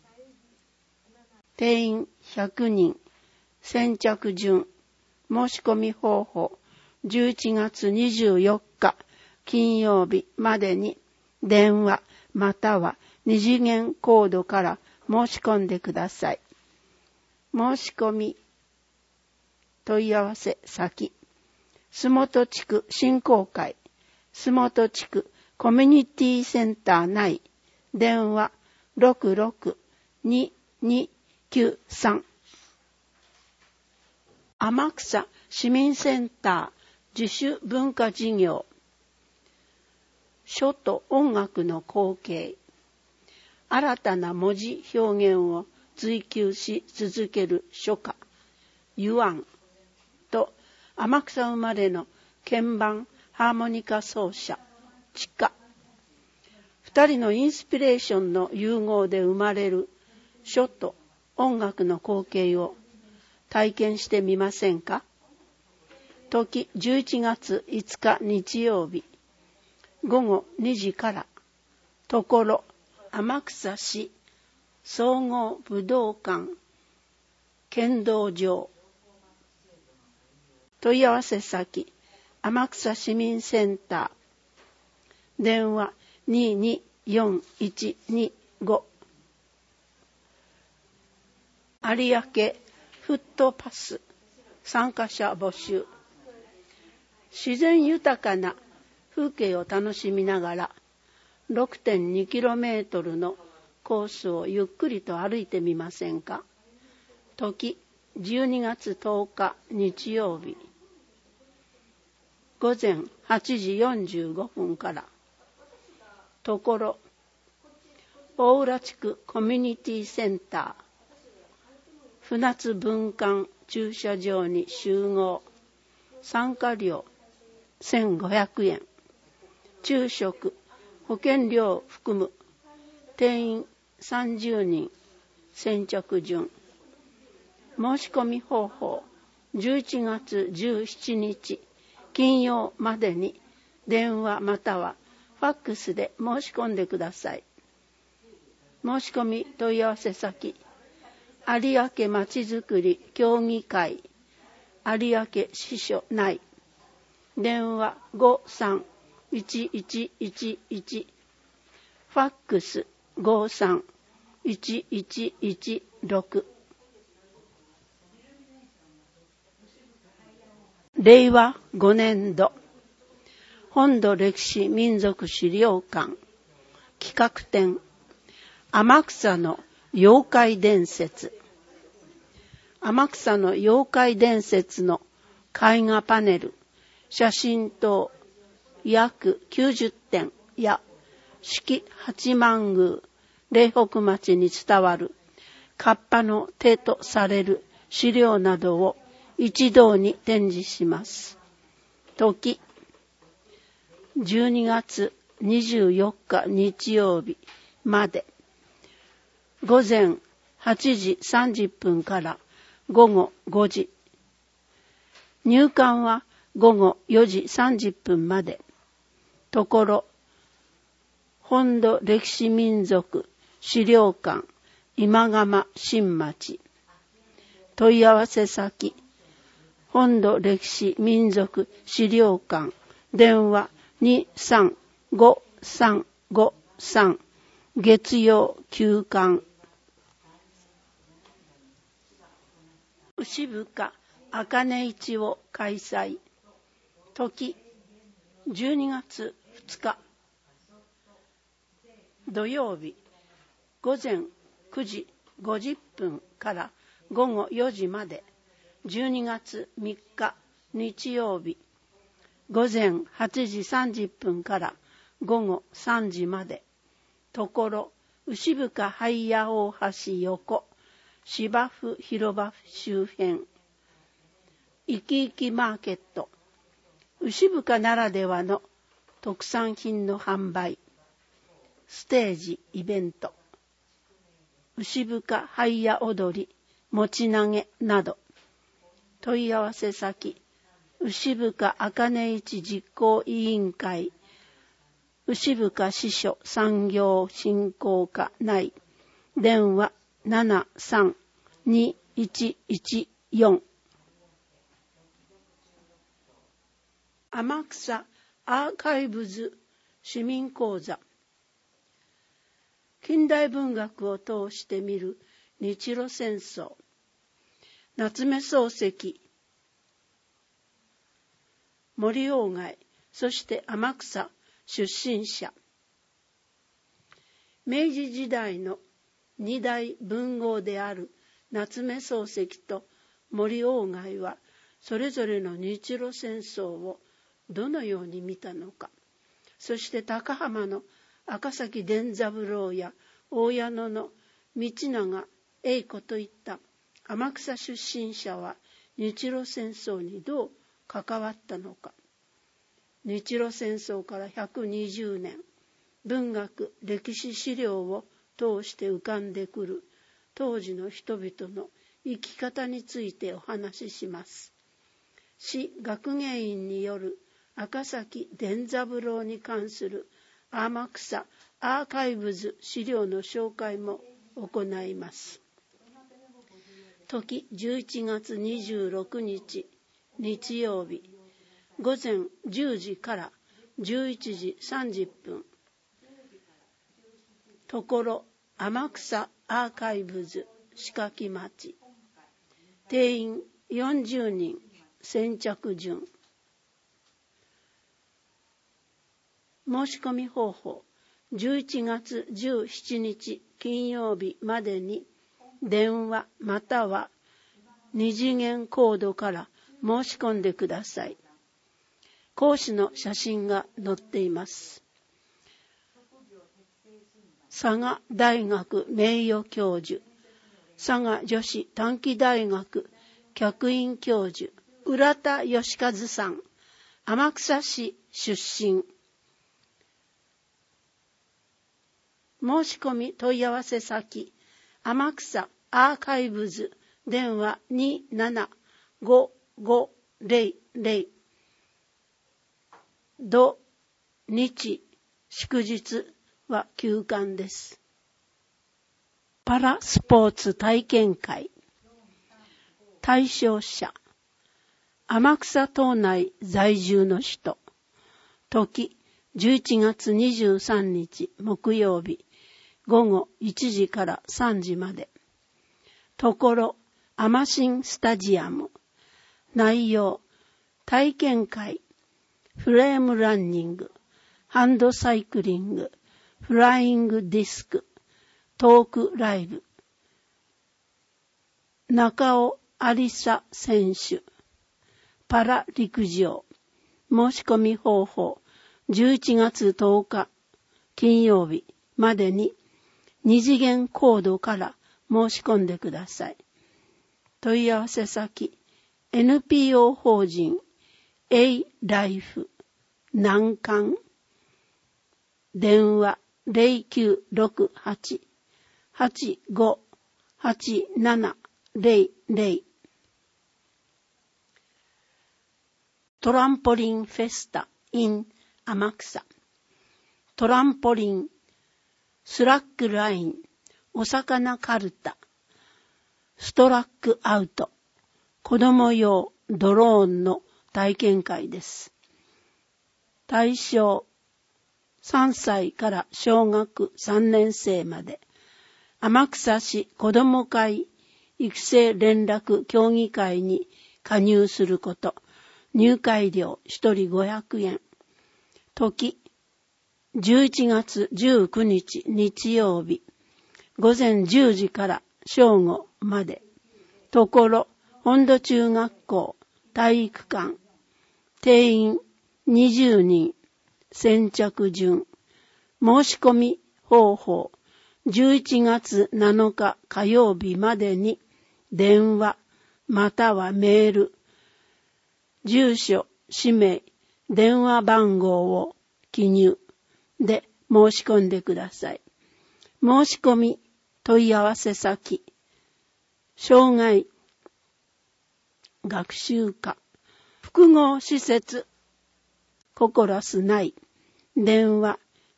定員100人。先着順。申し込み方法。11月24日金曜日までに電話または二次元コードから申し込んでください。申し込み問い合わせ先、洲本地区振興会洲本地区コミュニティセンター内。電話662293。天草市民センター自主文化事業。書と音楽の光景。新たな文字表現を追求し続ける書家ユアンと天草生まれの鍵盤ハーモニカ奏者チカ。二人のインスピレーションの融合で生まれる書と音楽の光景を体験してみませんか。時11月5日日曜日午後2時から。ところ天草市総合武道館剣道場。問い合わせ先、天草市民センター。電話224125。有明フットパス参加者募集。自然豊かな風景を楽しみながら 6.2km のコースをゆっくりと歩いてみませんか。時12月10日日曜日午前8時45分から。ところ大浦地区コミュニティセンター船津分館駐車場に集合。参加料1500円。昼食、保険料含む。定員30人。先着順。申し込み方法。11月17日金曜までに電話またはファックスで申し込んでください。申し込み問い合わせ先、 有明まちづくり協議会有明支所内電話 53-1111 ファックス 53-1116 令和5年度本土歴史民族資料館企画展天草の妖怪伝説天草の妖怪伝説の絵画パネル写真等約90点や四季八幡宮霊北町に伝わる河童の手とされる資料などを一堂に展示します。時12月24日日曜日まで午前8時30分から午後5時入館は午後4時30分までところ本土歴史民族資料館今蒲新町問い合わせ先本土歴史民族資料館電話235-353月曜休館牛深茜市を開催時12月2日土曜日午前9時50分から午後4時まで12月3日日曜日午前8時30分から午後3時までところ牛深灰屋大橋横芝生広場周辺いきいきマーケット牛深ならではの特産品の販売ステージイベント牛深灰屋踊り持ち投げなど問い合わせ先牛深茜市実行委員会牛深支所産業振興課内電話732-114天草アーカイブズ市民講座近代文学を通して見る日露戦争夏目漱石森鴎外そして天草出身者明治時代の二大文豪である夏目漱石と森鴎外はそれぞれの日露戦争をどのように見たのかそして高浜の赤崎伝三郎や大矢野の道長栄子といった天草出身者は日露戦争にどう関わったのか日露戦争から120年文学歴史資料を通して浮かんでくる当時の人々の生き方についてお話しします。市学芸員による赤崎伝三郎に関する天草アーカイブズ資料の紹介も行います。時11月26日日曜日午前10時から11時30分ところ天草アーカイブズ四垣町定員40人先着順申し込み方法11月17日金曜日までに電話または二次元コードから申し込んでください。講師の写真が載っています。佐賀大学名誉教授、佐賀女子短期大学客員教授、浦田義和さん、天草市出身。申し込み問い合わせ先、天草アーカイブズ電話275500土日祝日は休館です。 パラスポーツ体験会。対象者、天草島内在住の人。時、11月23日木曜日、午後1時から3時まで。ところ、アマシンスタジアム。内容、体験会、フレームランニング、ハンドサイクリング、フライングディスク、トークライブ。中尾ありさ選手、パラ陸上。申し込み方法、11月10日金曜日までに2次元コードから申し込んでください。問い合わせ先、NPO 法人 A-Life 南関、電話 0968-85-8700。トランポリンフェスタ in 天草。トランポリン、スラックライン、お魚カルタ、ストラックアウト、子供用ドローンの体験会です。対象、3歳から小学3年生まで、天草市子ども会育成連絡協議会に加入すること。入会料1人500円。時、11月19日日曜日、午前10時から正午まで。ところ、本土中学校体育館。定員20人。先着順。申し込み方法。11月7日火曜日までに電話またはメール、住所、氏名、電話番号を記入で申し込んでください。申し込み問い合わせ先、障害学習課複合施設ココラス内、電話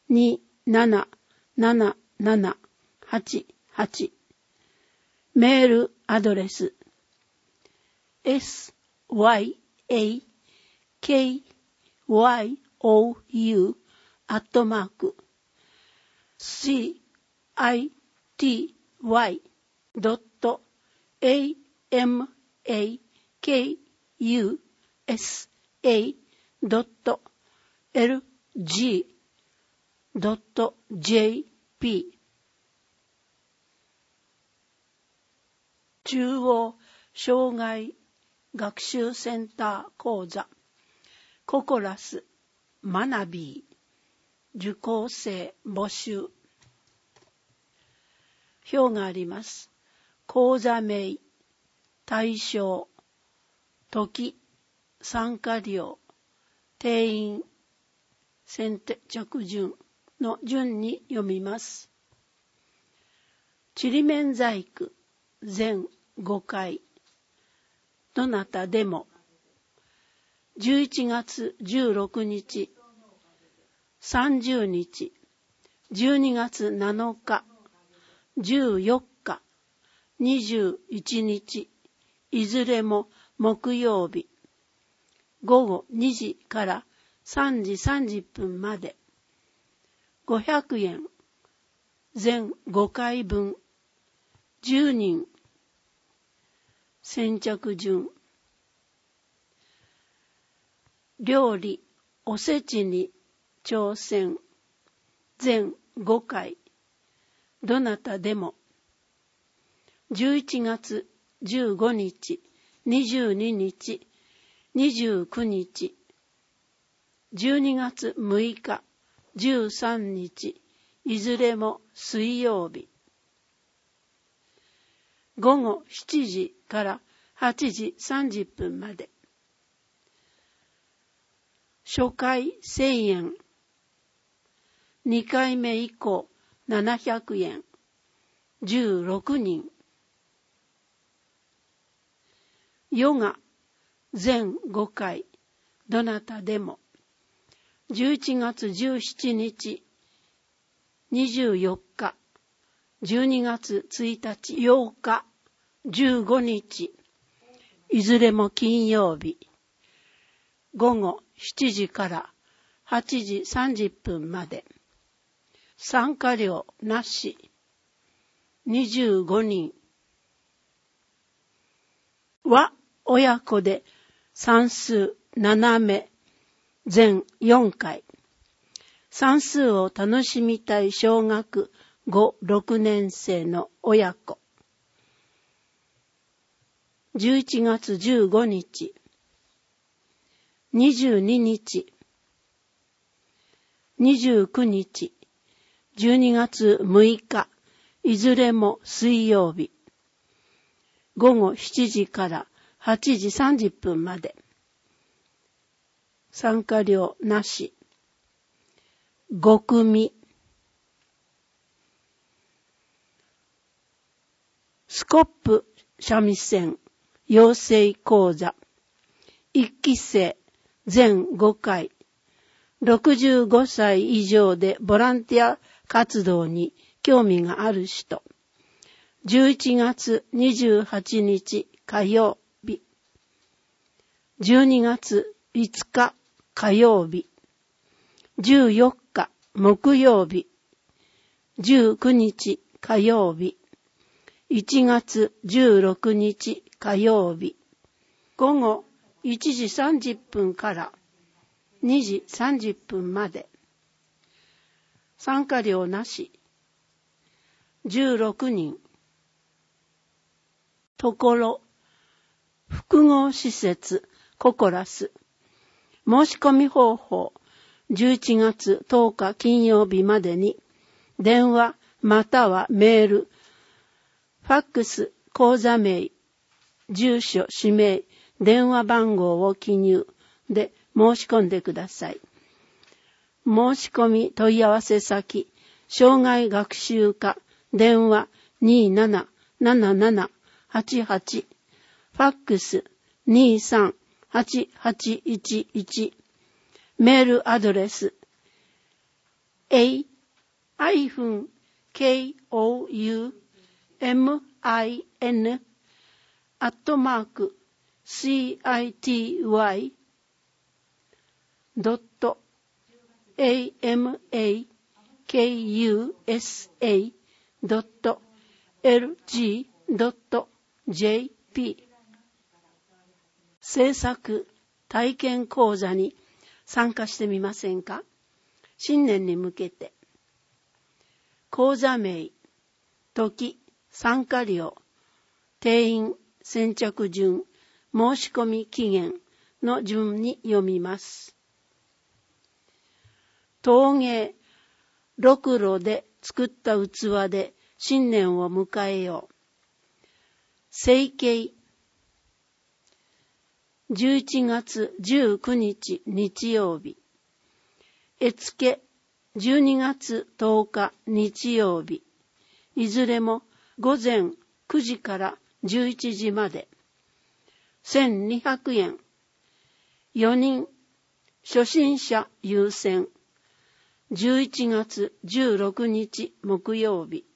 277788、メールアドレス city.y.o.u@city.lg.jp 中央障害学習センター講座ココラスマナビー受講生募集。表があります。講座名、対象、時、参加料、定員、先着順の順に読みます。ちりめん細工全5回。どなたでも。11月16日、30日、12月7日、14日、21日、いずれも木曜日、午後2時から3時30分まで。500円、全5回分、10人、先着順。料理、おせちに挑戦、全5回。どなたでも。11月15日、22日、29日、12月6日、13日、いずれも水曜日。午後7時から8時30分まで。初回1000円。2回目以降700円。16人。ヨガ全5回。どなたでも。11月17日、24日、 12月1日、8日、15日、いずれも金曜日、午後7時から8時30分まで、参加料なし、25人は親子で算数7目、全4回、算数を楽しみたい小学5、6年生の親子。11月15日、22日、29日、12月6日、いずれも水曜日、午後7時から8時30分まで、参加料なし、5組、スコップ三味線養成講座、1期生全5回、65歳以上でボランティア活動に興味がある人、11月28日火曜日、12月5日火曜日、14日木曜日、19日火曜日、1月16日火曜日、午後1時30分から2時30分まで、参加料なし、16人、ところ、複合施設ココラス、申し込み方法、11月10日金曜日までに、電話またはメール、ファックス、口座名、住所、氏名、電話番号を記入で申し込んでください。申し込み問い合わせ先、障害学習課、電話 277788、ファックス 238811、メールアドレス city.amakusa.lg.jp 制作体験講座に参加してみませんか？新年に向けて講座名、時、参加料、定員、先着順、申し込み期限の順に読みます。陶芸、ろくろで作った器で新年を迎えよう。成形、11月19日日曜日。絵付け、12月10日日曜日。いずれも午前9時から11時まで。1200円。4人、初心者優先。11月16日木曜日。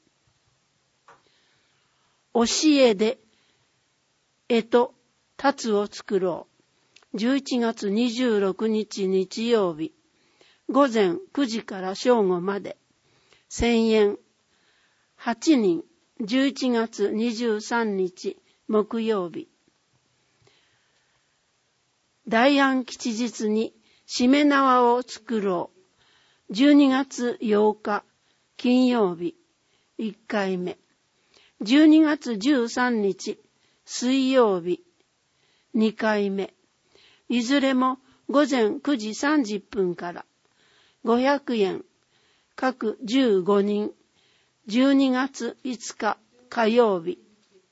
教えで絵とタツを作ろう。11月26日日曜日。午前9時から正午まで。1000円。8人。11月23日木曜日。大安吉日にしめ縄を作ろう。12月8日金曜日。1回目。12月13日水曜日。2回目。いずれも午前9時30分から500円。各15人。12月5日火曜日。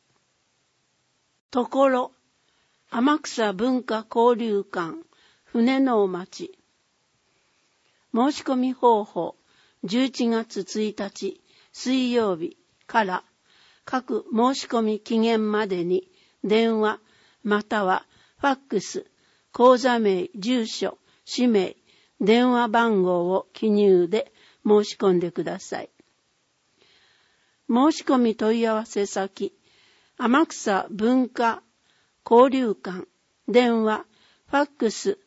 ところ、天草文化交流館船の町。申し込み方法、11月1日水曜日から各申し込み期限までに電話またはファックス、口座名、住所、氏名、電話番号を記入で申し込んでください。 申し込み問い合わせ先、天草文化交流館、電話、ファックス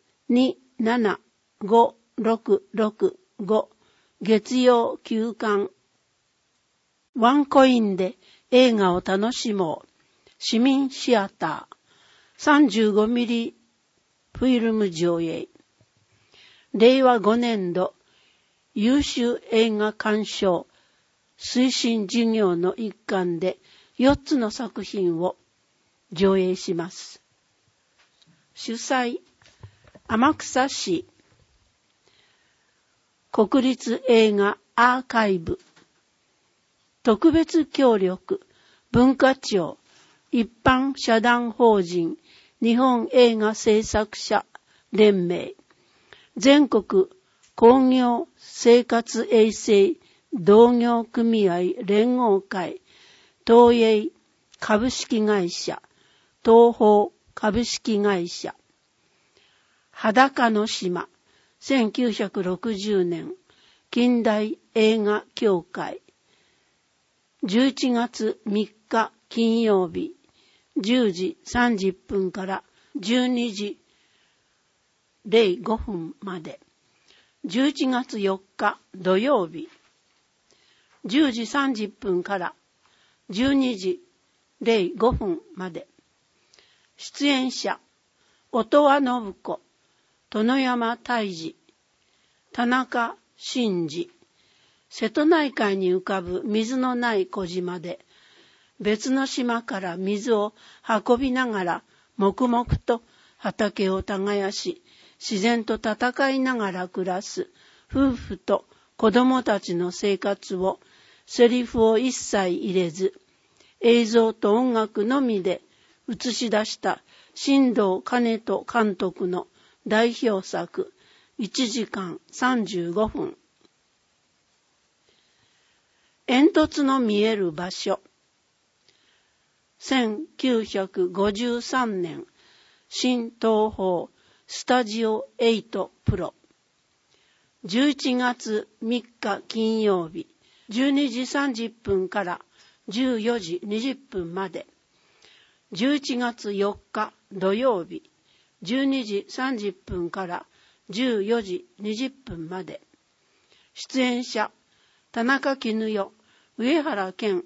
275-665、月曜休館。ワンコインで映画を楽しもう。市民シアター、35ミリフィルム上映。令和5年度優秀映画鑑賞推進事業の一環で4つの作品を上映します。主催、天草市国立映画アーカイブ。特別協力、文化庁一般社団法人日本映画制作者連盟、全国工業生活衛生同業組合連合会、東映株式会社、東宝株式会社。裸の島、1960年近代映画協会。11月3日金曜日、10時30分から12時05分まで。11月4日土曜日、10時30分から12時05分まで。出演者、音羽信子、殿山泰治、田中真嗣。瀬戸内海に浮かぶ水のない小島で、別の島から水を運びながら黙々と畑を耕し、自然と戦いながら暮らす夫婦と子供たちの生活をセリフを一切入れず、映像と音楽のみで映し出した新藤兼人監督の代表作、1時間35分。煙突の見える場所。1953年、新東宝スタジオ8プロ。11月3日金曜日、12時30分から14時20分まで。11月4日土曜日、12時30分から14時20分まで。出演者、田中絹代、上原健、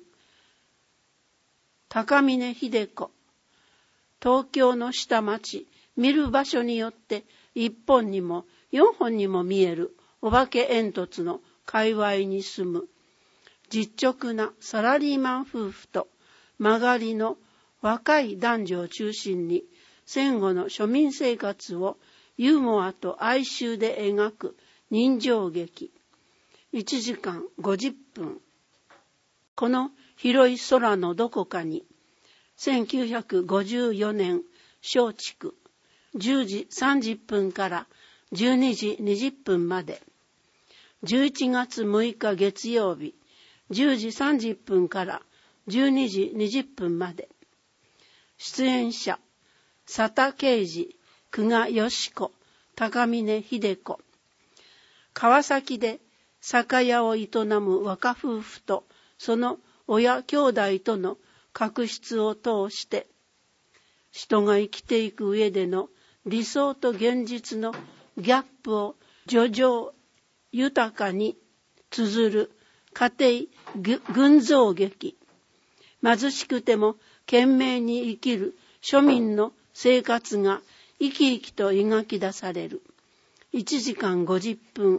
高峰秀子。東京の下町、見る場所によって1本にも4本にも見えるお化け煙突の界隈に住む実直なサラリーマン夫婦と曲がりの若い男女を中心に戦後の庶民生活をユーモアと哀愁で描く人情劇。1時間50分。この広い空のどこかに、1954年松竹、10時30分から12時20分まで。11月6日月曜日、10時30分から12時20分まで。出演者、佐田啓二、久我義子、高峰秀子。川崎で酒屋を営む若夫婦とその親兄弟との確執を通して、人が生きていく上での理想と現実のギャップを叙情豊かに綴る家庭群像劇。貧しくても懸命に生きる庶民の生活が生き生きと描き出される。1時間50分。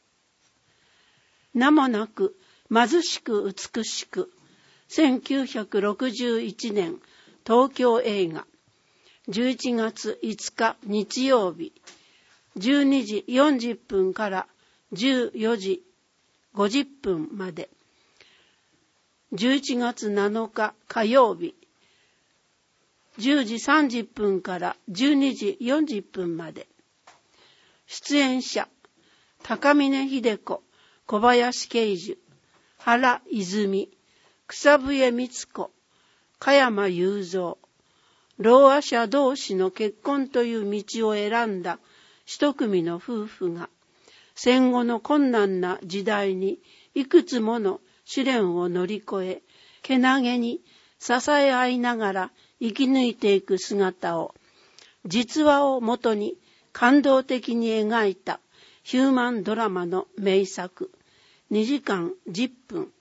名もなく貧しく美しく。1961年東京映画。11月5日日曜日。12時40分から14時50分まで。11月7日火曜日。10時30分から12時40分まで。出演者、高峰秀子、小林慶樹、原泉、草笛光子、加山雄三。ろうあ者同士の結婚という道を選んだ一組の夫婦が、戦後の困難な時代にいくつもの試練を乗り越え、けなげに支え合いながら生き抜いていく姿を、実話をもとに感動的に描いたヒューマンドラマの名作、2時間10分。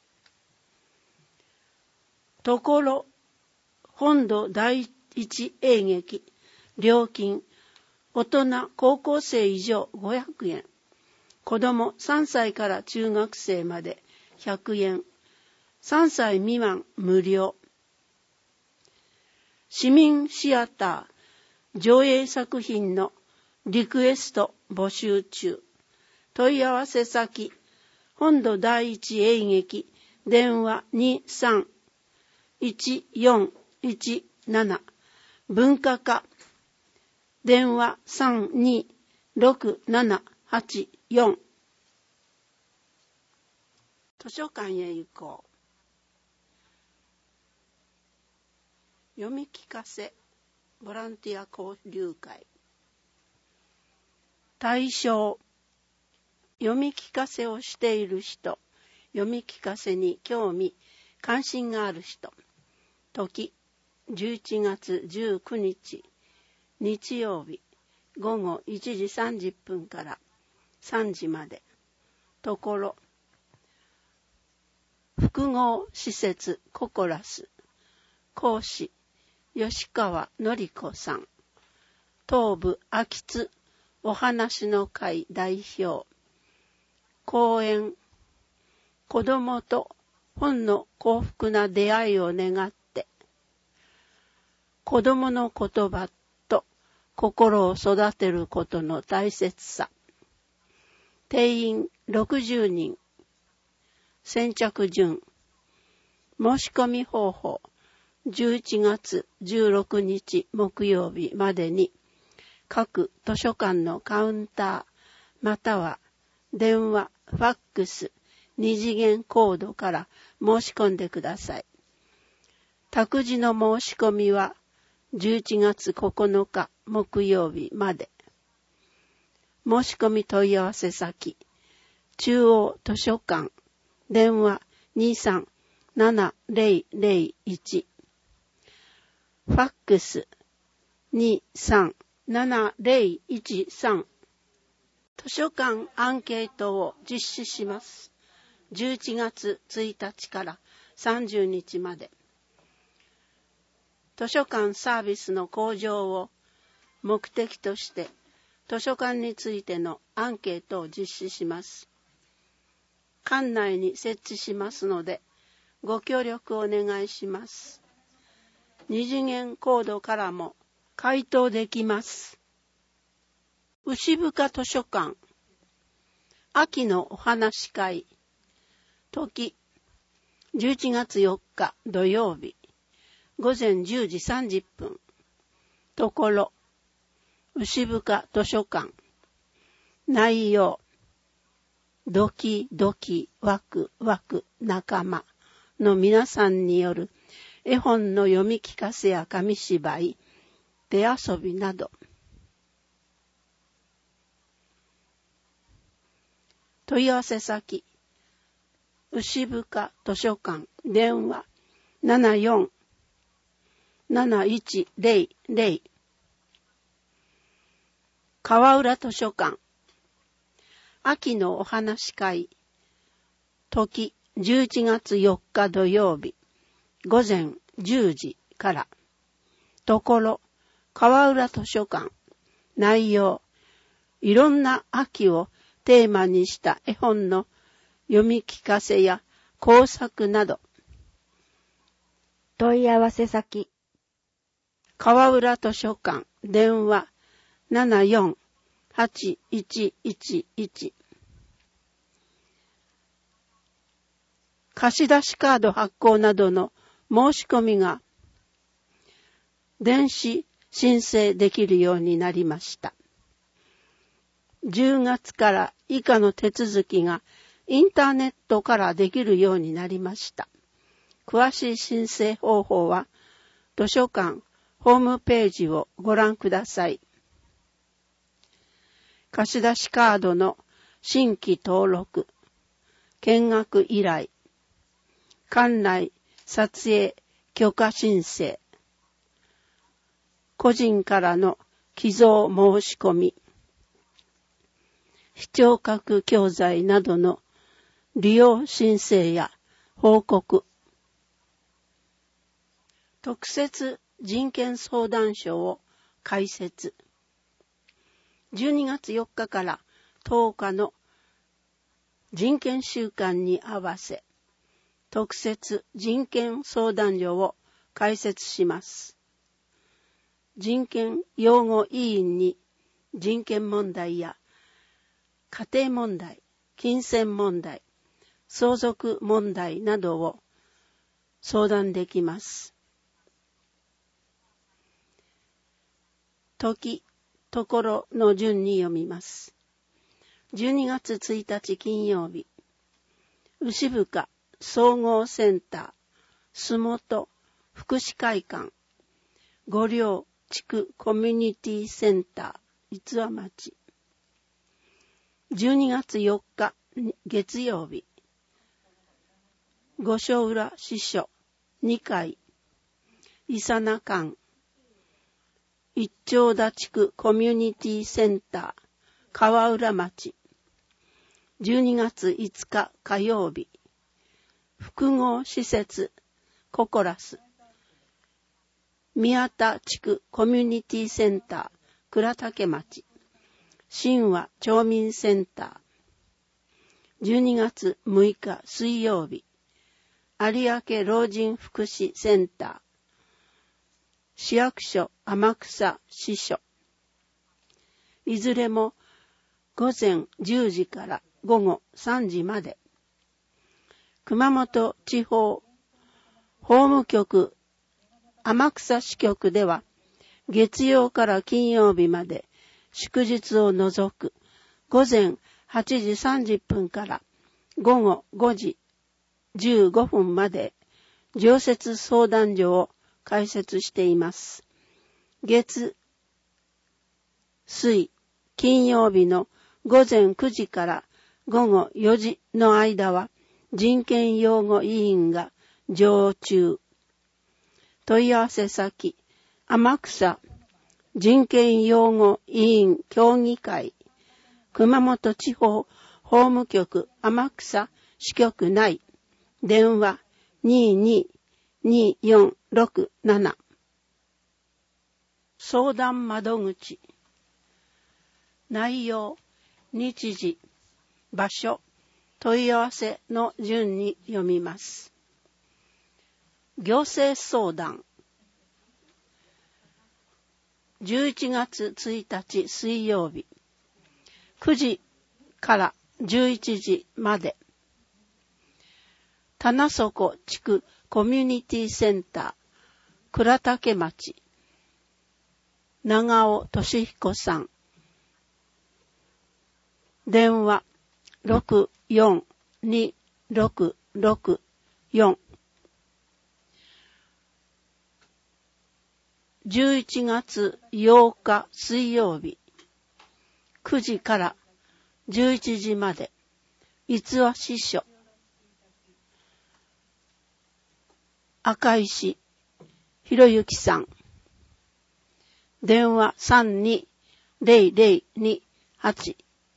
ところ、本土第一演劇、料金、大人高校生以上500円、子供3歳から中学生まで100円、3歳未満無料。市民シアター、上映作品のリクエスト募集中。問い合わせ先、本土第一演劇、電話23-1417、文化課、電話326784。図書館へ行こう。読み聞かせボランティア交流会。対象、読み聞かせをしている人、読み聞かせに興味、関心がある人。時、11月19日、日曜日、午後1時30分から3時まで。ところ、複合施設ココラス、講師、吉川典子さん、東部秋津お話の会代表。講演、子供と本の幸福な出会いを願って、子供の言葉と心を育てることの大切さ。定員60人。先着順。申し込み方法。11月16日木曜日までに各図書館のカウンターまたは電話、ファックス、二次元コードから申し込んでください。託児の申し込みは11月9日木曜日まで。申し込み問い合わせ先、中央図書館、電話237001、ファックス237013。図書館アンケートを実施します。11月1日から30日まで。図書館サービスの向上を目的として図書館についてのアンケートを実施します。館内に設置しますのでご協力お願いします。二次元コードからも回答できます。牛深図書館秋のお話会。時11月4日土曜日午前10時30分。ところ牛深図書館。内容、ドキドキワクワク仲間の皆さんによる絵本の読み聞かせや紙芝居、手遊びなど。問い合わせ先、牛深図書館、電話747100。川浦図書館、秋のお話会。時11月4日土曜日午前10時から。ところ川浦図書館。内容、いろんな秋をテーマにした絵本の読み聞かせや工作など。 問い合わせ先、 川浦図書館、電話748111。貸し出しカード発行などの申し込みが電子申請できるようになりました。10月から以下の手続きがインターネットからできるようになりました。詳しい申請方法は図書館ホームページをご覧ください。貸し出しカードの新規登録、見学依頼、 館内撮影許可申請、個人からの寄贈申し込み、視聴覚教材などの利用申請や報告、特設人権相談所を開設。12月4日から10日の人権週間に合わせ、特設人権相談所を開設します。人権擁護委員に人権問題や家庭問題、金銭問題、相続問題などを相談できます。時、ところの順に読みます。12月1日金曜日、牛深総合センター、洲本福祉会館、五稜地区コミュニティセンター、逸話町。12月4日月曜日、五所浦支所2階、伊佐名館、一丁田地区コミュニティセンター、川浦町。12月5日火曜日、複合施設ココラス、宮田地区コミュニティセンター、倉岳町。神話町民センター。12月6日水曜日、有明老人福祉センター、市役所天草支所。いずれも午前10時から午後3時まで。熊本地方法務局天草支局では、月曜から金曜日まで祝日を除く午前8時30分から午後5時15分まで常設相談所を開設しています。月、水、金曜日の午前9時から午後4時の間は人権擁護委員が常駐。問い合わせ先、天草人権擁護委員協議会、熊本地方法務局天草支局内、電話222467。相談窓口。内容、日時、場所、問い合わせの順に読みます。行政相談。11月1日水曜日、9時から11時まで。棚底地区コミュニティセンター、倉岳町。長尾俊彦さん。電話6426664。11月8日水曜日、9時から11時まで。逸話支所。赤石博之さん。電話320028。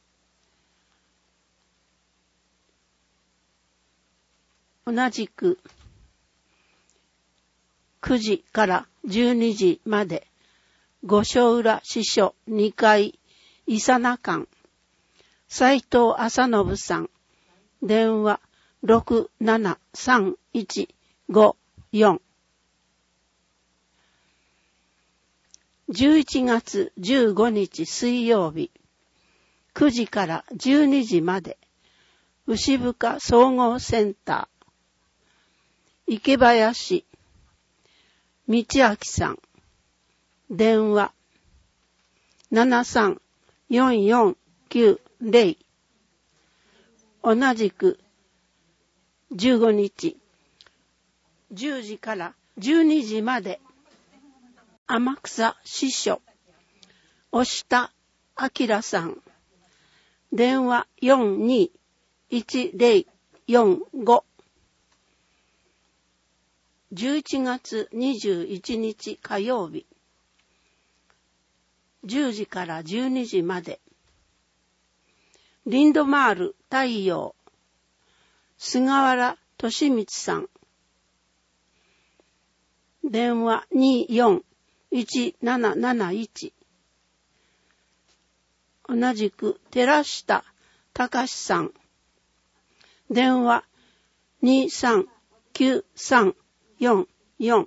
同じく9時から12時まで、五所浦支所2階、伊佐名館。斉藤麻信さん。電話673154。11月15日水曜日、9時から12時まで、牛深総合センター、池林道明さん。電話734490。同じく15日10時から12時まで、天草支所押田明さん。電話421045。 11月21日火曜日、10時から12時まで。リンドマール太陽、菅原俊光さん。電話241771。同じく寺下隆さん。電話239344。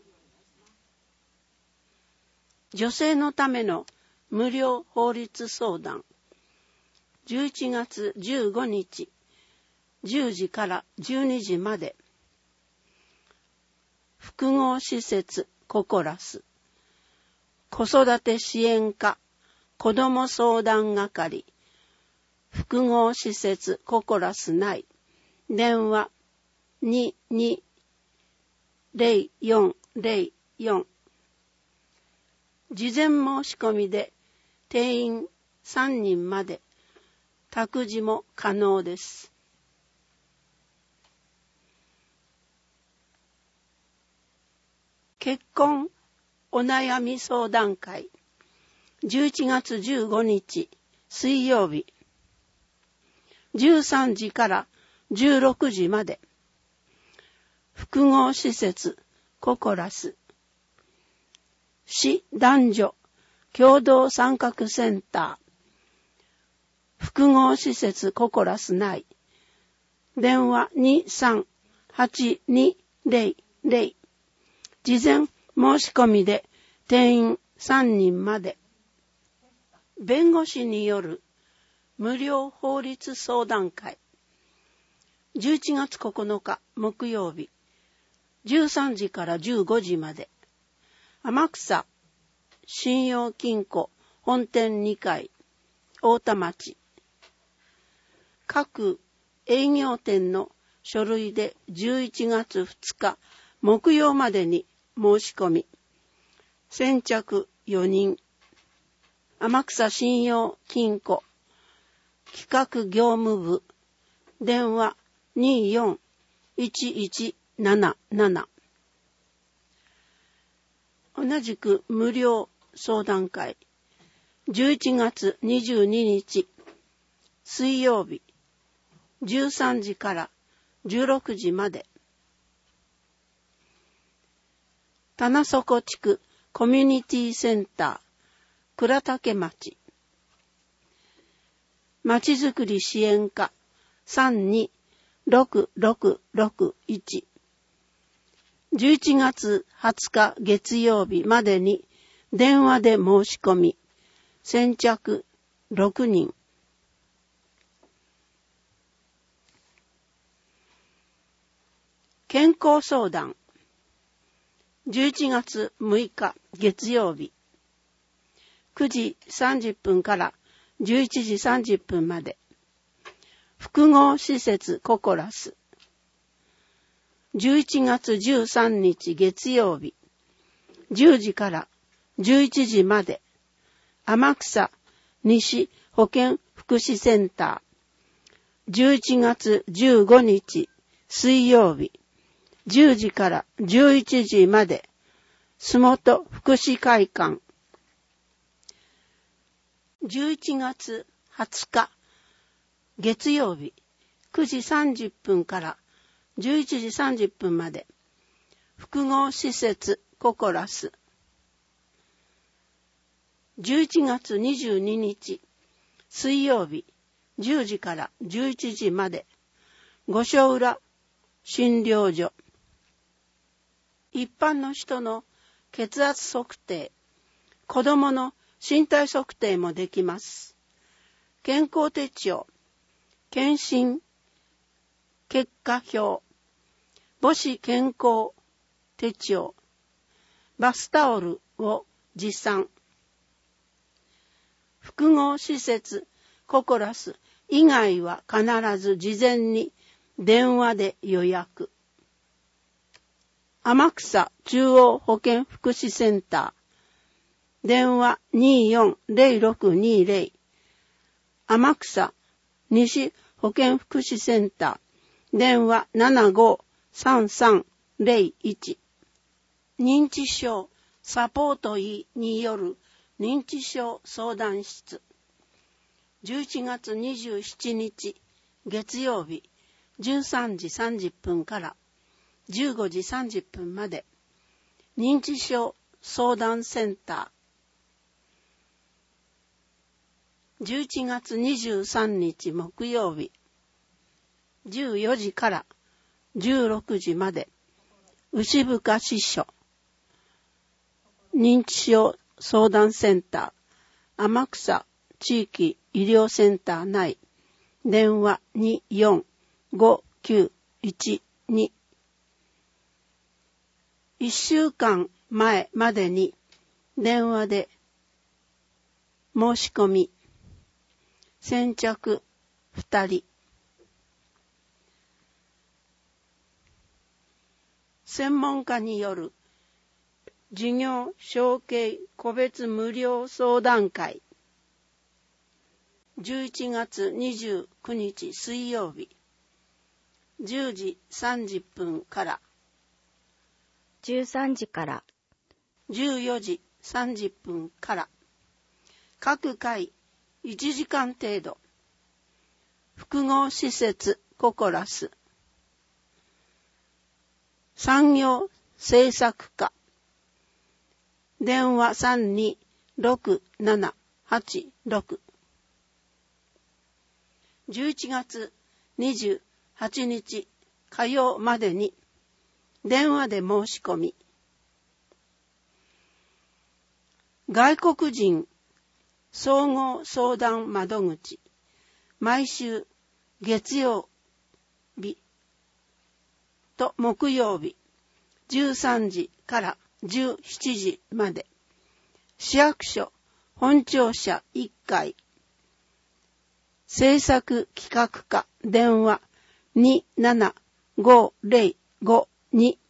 女性のための無料法律相談。11月15日、10時から12時まで。複合施設ココラス、子育て支援課、子ども相談係、複合施設ココラス内、電話220404。事前申し込みで定員3人まで、託児も可能です。結婚お悩み相談会、11月15日水曜日、13時から16時まで。複合施設ココラス、市男女共同参画センター、複合施設ココラス内、電話238200。事前申し込みで定員3人まで。弁護士による無料法律相談会、11月9日木曜日、13時から15時まで。天草信用金庫本店2階、太田町。各営業店の書類で11月2日木曜までに申し込み。先着4人。天草信用金庫企画業務部、電話241177。同じく無料相談会、11月22日水曜日、13時から16時まで。棚底地区コミュニティセンター倉岳町、まちづくり支援課326661。11月20日月曜日までに電話で申し込み。先着6人。健康相談、11月6日月曜日、9時30分から11時30分まで。複合施設ココラス、11月13日月曜日、10時から11時まで。天草西保健福祉センター、11月15日水曜日、10時から11時まで。洲本福祉会館、11月20日月曜日、9時30分から11時30分まで。複合施設ココラス、11月22日水曜日、10時から11時まで。五所浦診療所。一般の人の血圧測定、子どもの身体測定もできます。健康手帳、検診結果表、母子健康手帳、バスタオルを持参。複合施設ココラス以外は必ず事前に電話で予約。天草中央保健福祉センター、電話240620。天草西保健福祉センター、電話753301。 認知症サポート医による認知症相談室。11月27日月曜日13時30分から15時30分まで認知症相談センター。11月23日木曜日14時から16時まで牛深支所認知症相談センター天草地域医療センター内電話245912 1週間前までに電話で申し込み。先着2人。専門家による事業承継個別無料相談会。11月29日水曜日10時30分から 13時から 14時30分から各回1時間程度。複合施設ココラス産業政策課電話326786 11月28日火曜までに電話で申し込み。外国人総合相談窓口毎週月曜日と木曜日13時から17時まで市役所本庁舎1階制作企画課電話275052